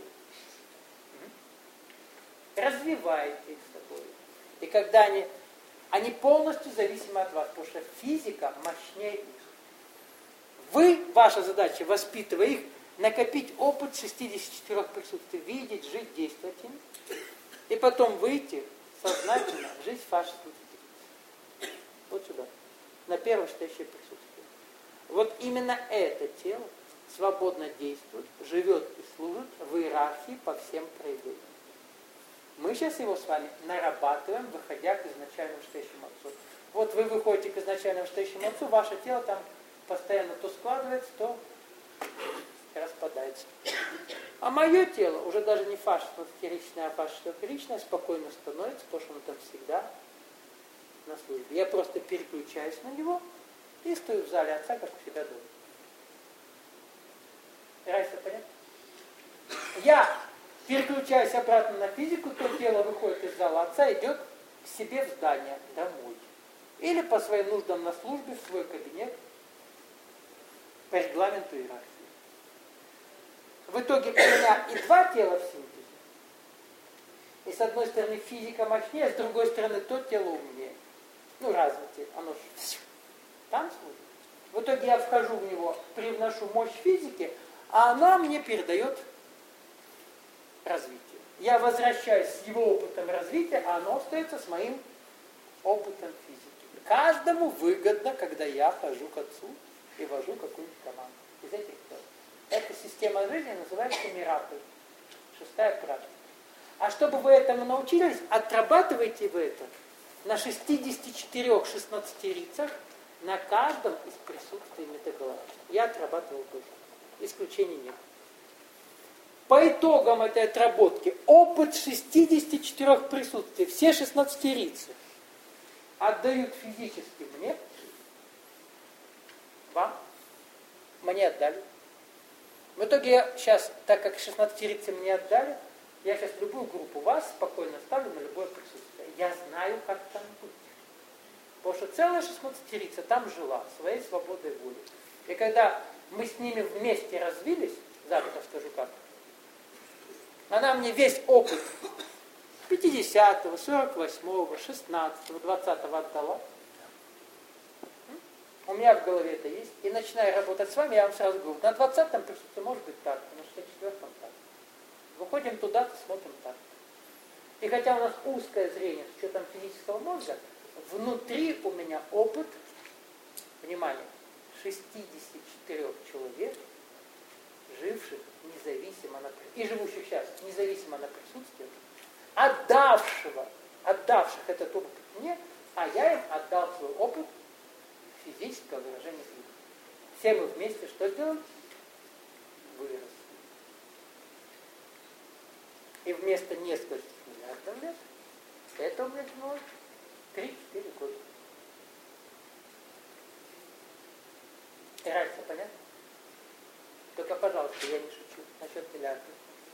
Развиваете их собой. И когда они полностью зависимы от вас, потому что физика мощнее их. Ваша задача, воспитывая их, накопить опыт 64 присутствий, видеть, жить, действовать им. И потом выйти сознательно, жить в Фа 16-риц. Вот сюда. На первое стоящее присутствие. Вот именно это тело свободно действует, живет и служит в иерархии по всем проявлениям. Мы сейчас его с вами нарабатываем, выходя к изначальному вышестоящему Отцу. Вот вы выходите к изначальному вышестоящему Отцу, ваше тело там постоянно то складывается, то распадается. А мое тело уже даже не фаш-сферичное, а фаш-сферичное спокойно становится, потому что оно там всегда на службе. Я просто переключаюсь на него и стою в зале Отца, как у себя дома. Разница понятна? Я переключаюсь обратно на физику, то тело выходит из зала Отца, идет к себе в здание, домой. Или по своим нуждам на службе, в свой кабинет, по регламенту иерархии. В итоге у меня и два тела в синтезе. И с одной стороны физика мощнее, а с другой стороны то тело умнее. Ну, развитие. Оно же там служит. В итоге я вхожу в него, привношу мощь физики, а она мне передает развитие. Я возвращаюсь с его опытом развития, а оно остается с моим опытом физики. Каждому выгодно, когда я хожу к Отцу и вожу какую-нибудь команду. Из этих кто? Эта система жизни называется миракль. 6-я практика. А чтобы вы этому научились, отрабатывайте вы это на 64 16-рицах на каждом из присутствий метагалактики. Я отрабатывал тоже. Исключений нет. По итогам этой отработки опыт 64 присутствий, все 16-рицы отдают физически мне, вам, мне отдали. В итоге я сейчас, так как 16-рицы мне отдали, я сейчас любую группу вас спокойно ставлю на любое присутствие. Я знаю, как там быть. Потому что целая 16-рица там жила, своей свободой воли. И когда мы с ними вместе развились, завтра скажу как, она мне весь опыт 50-го, 48-го, 16-го, 20-го отдала. У меня в голове это есть. И начинаю работать с вами, я вам сразу говорю, на 20-м присутствии может быть так, на 64-м так. Выходим туда-то, смотрим так. И хотя у нас узкое зрение с учетом физического мозга, внутри у меня опыт, внимание, 64 человек, живших независимо и живущих сейчас независимо на присутствии, отдавших этот опыт мне, а я им отдал свой опыт физического выражения жизни. Все мы вместе что сделали? Выросли. И вместо нескольких миллиардов лет это у меня длилось 3-4 года. И разница понятна? Только, пожалуйста, я не шучу насчет миллиардов.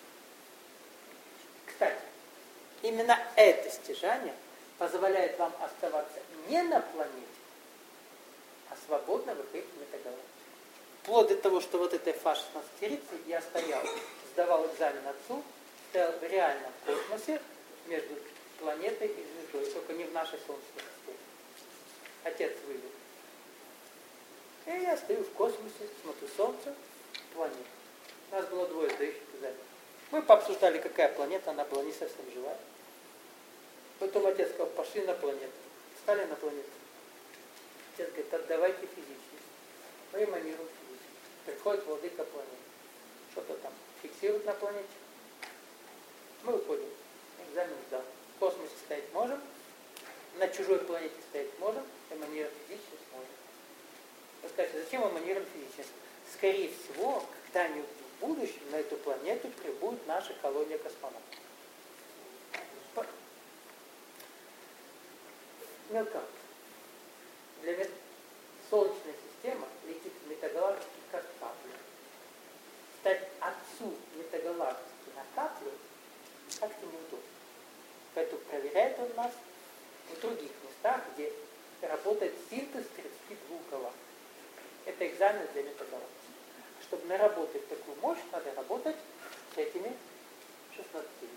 Кстати, именно это стяжание позволяет вам оставаться не на планете, а свободно выходить в метагалактику. Вплоть до того, что вот этой фаш-16-рице я стоял, сдавал экзамен Отцу, стоял в реальном космосе между планетой и звездой, только не в нашей Солнечной системе. Отец вывел. И я стою в космосе, смотрю Солнце, планету. У нас было двое сдающих экзамен. Мы пообсуждали, какая планета, она была не совсем живая. Потом отец сказал, пошли на планету. Встали на планету. Отец говорит, отдавайте физически. Мы эманируем физически. Приходит владыка планеты. Что-то там фиксирует на планете. Мы уходим. Экзамен сдал. В космосе стоять можем. На чужой планете стоять можем. Эманировать физически сможем. Вы скажете, зачем эманировать физически? Скорее всего, когда-нибудь в будущем на эту планету прибудет наша колония космонавтов. Мелко. Для Солнечная система летит в метагалактике как капля. Стать Отцу метагалактики на каплю как-то неудобно. Поэтому проверяет он нас в других местах, где работает синтез 32 галактик. Это экзамен для метагалактики. Чтобы наработать такую мощь, надо работать с этими 16 лицами.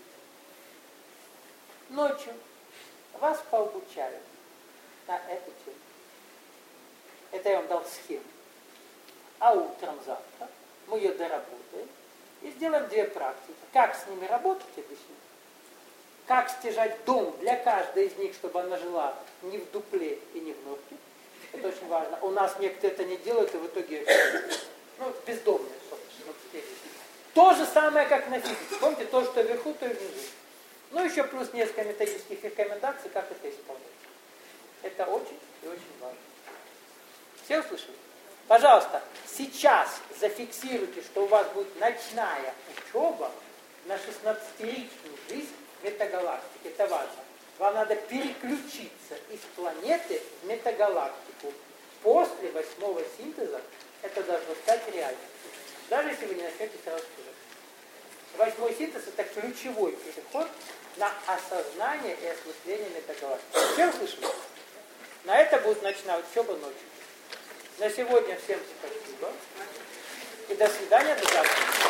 Ночью вас пообучают на эту тему. Это я вам дал схему. А утром завтра мы ее доработаем и сделаем 2 практики. Как с ними работать, объясню. Как стяжать дом для каждой из них, чтобы она жила не в дупле и не в норке. Это очень важно. У нас некоторые это не делают, и в итоге бездомные, собственно. То же самое, как на физике. Помните, то, что вверху, то и внизу. Ну, еще плюс несколько методических рекомендаций, как это исполнять. Это очень и очень важно. Все услышали? Пожалуйста, сейчас зафиксируйте, что у вас будет ночная учеба на 16-личную жизнь метагалактики. Это важно. Вам надо переключиться из планеты в метагалактику. После 8-го синтеза это должно стать реальностью. Даже если вы не начнете сразу служить. 8-й синтез это ключевой переход на осознание и осмысление метагалактики. Все услышали? На это будет ночная учеба ночью. На сегодня всем спасибо. И до свидания, до завтра.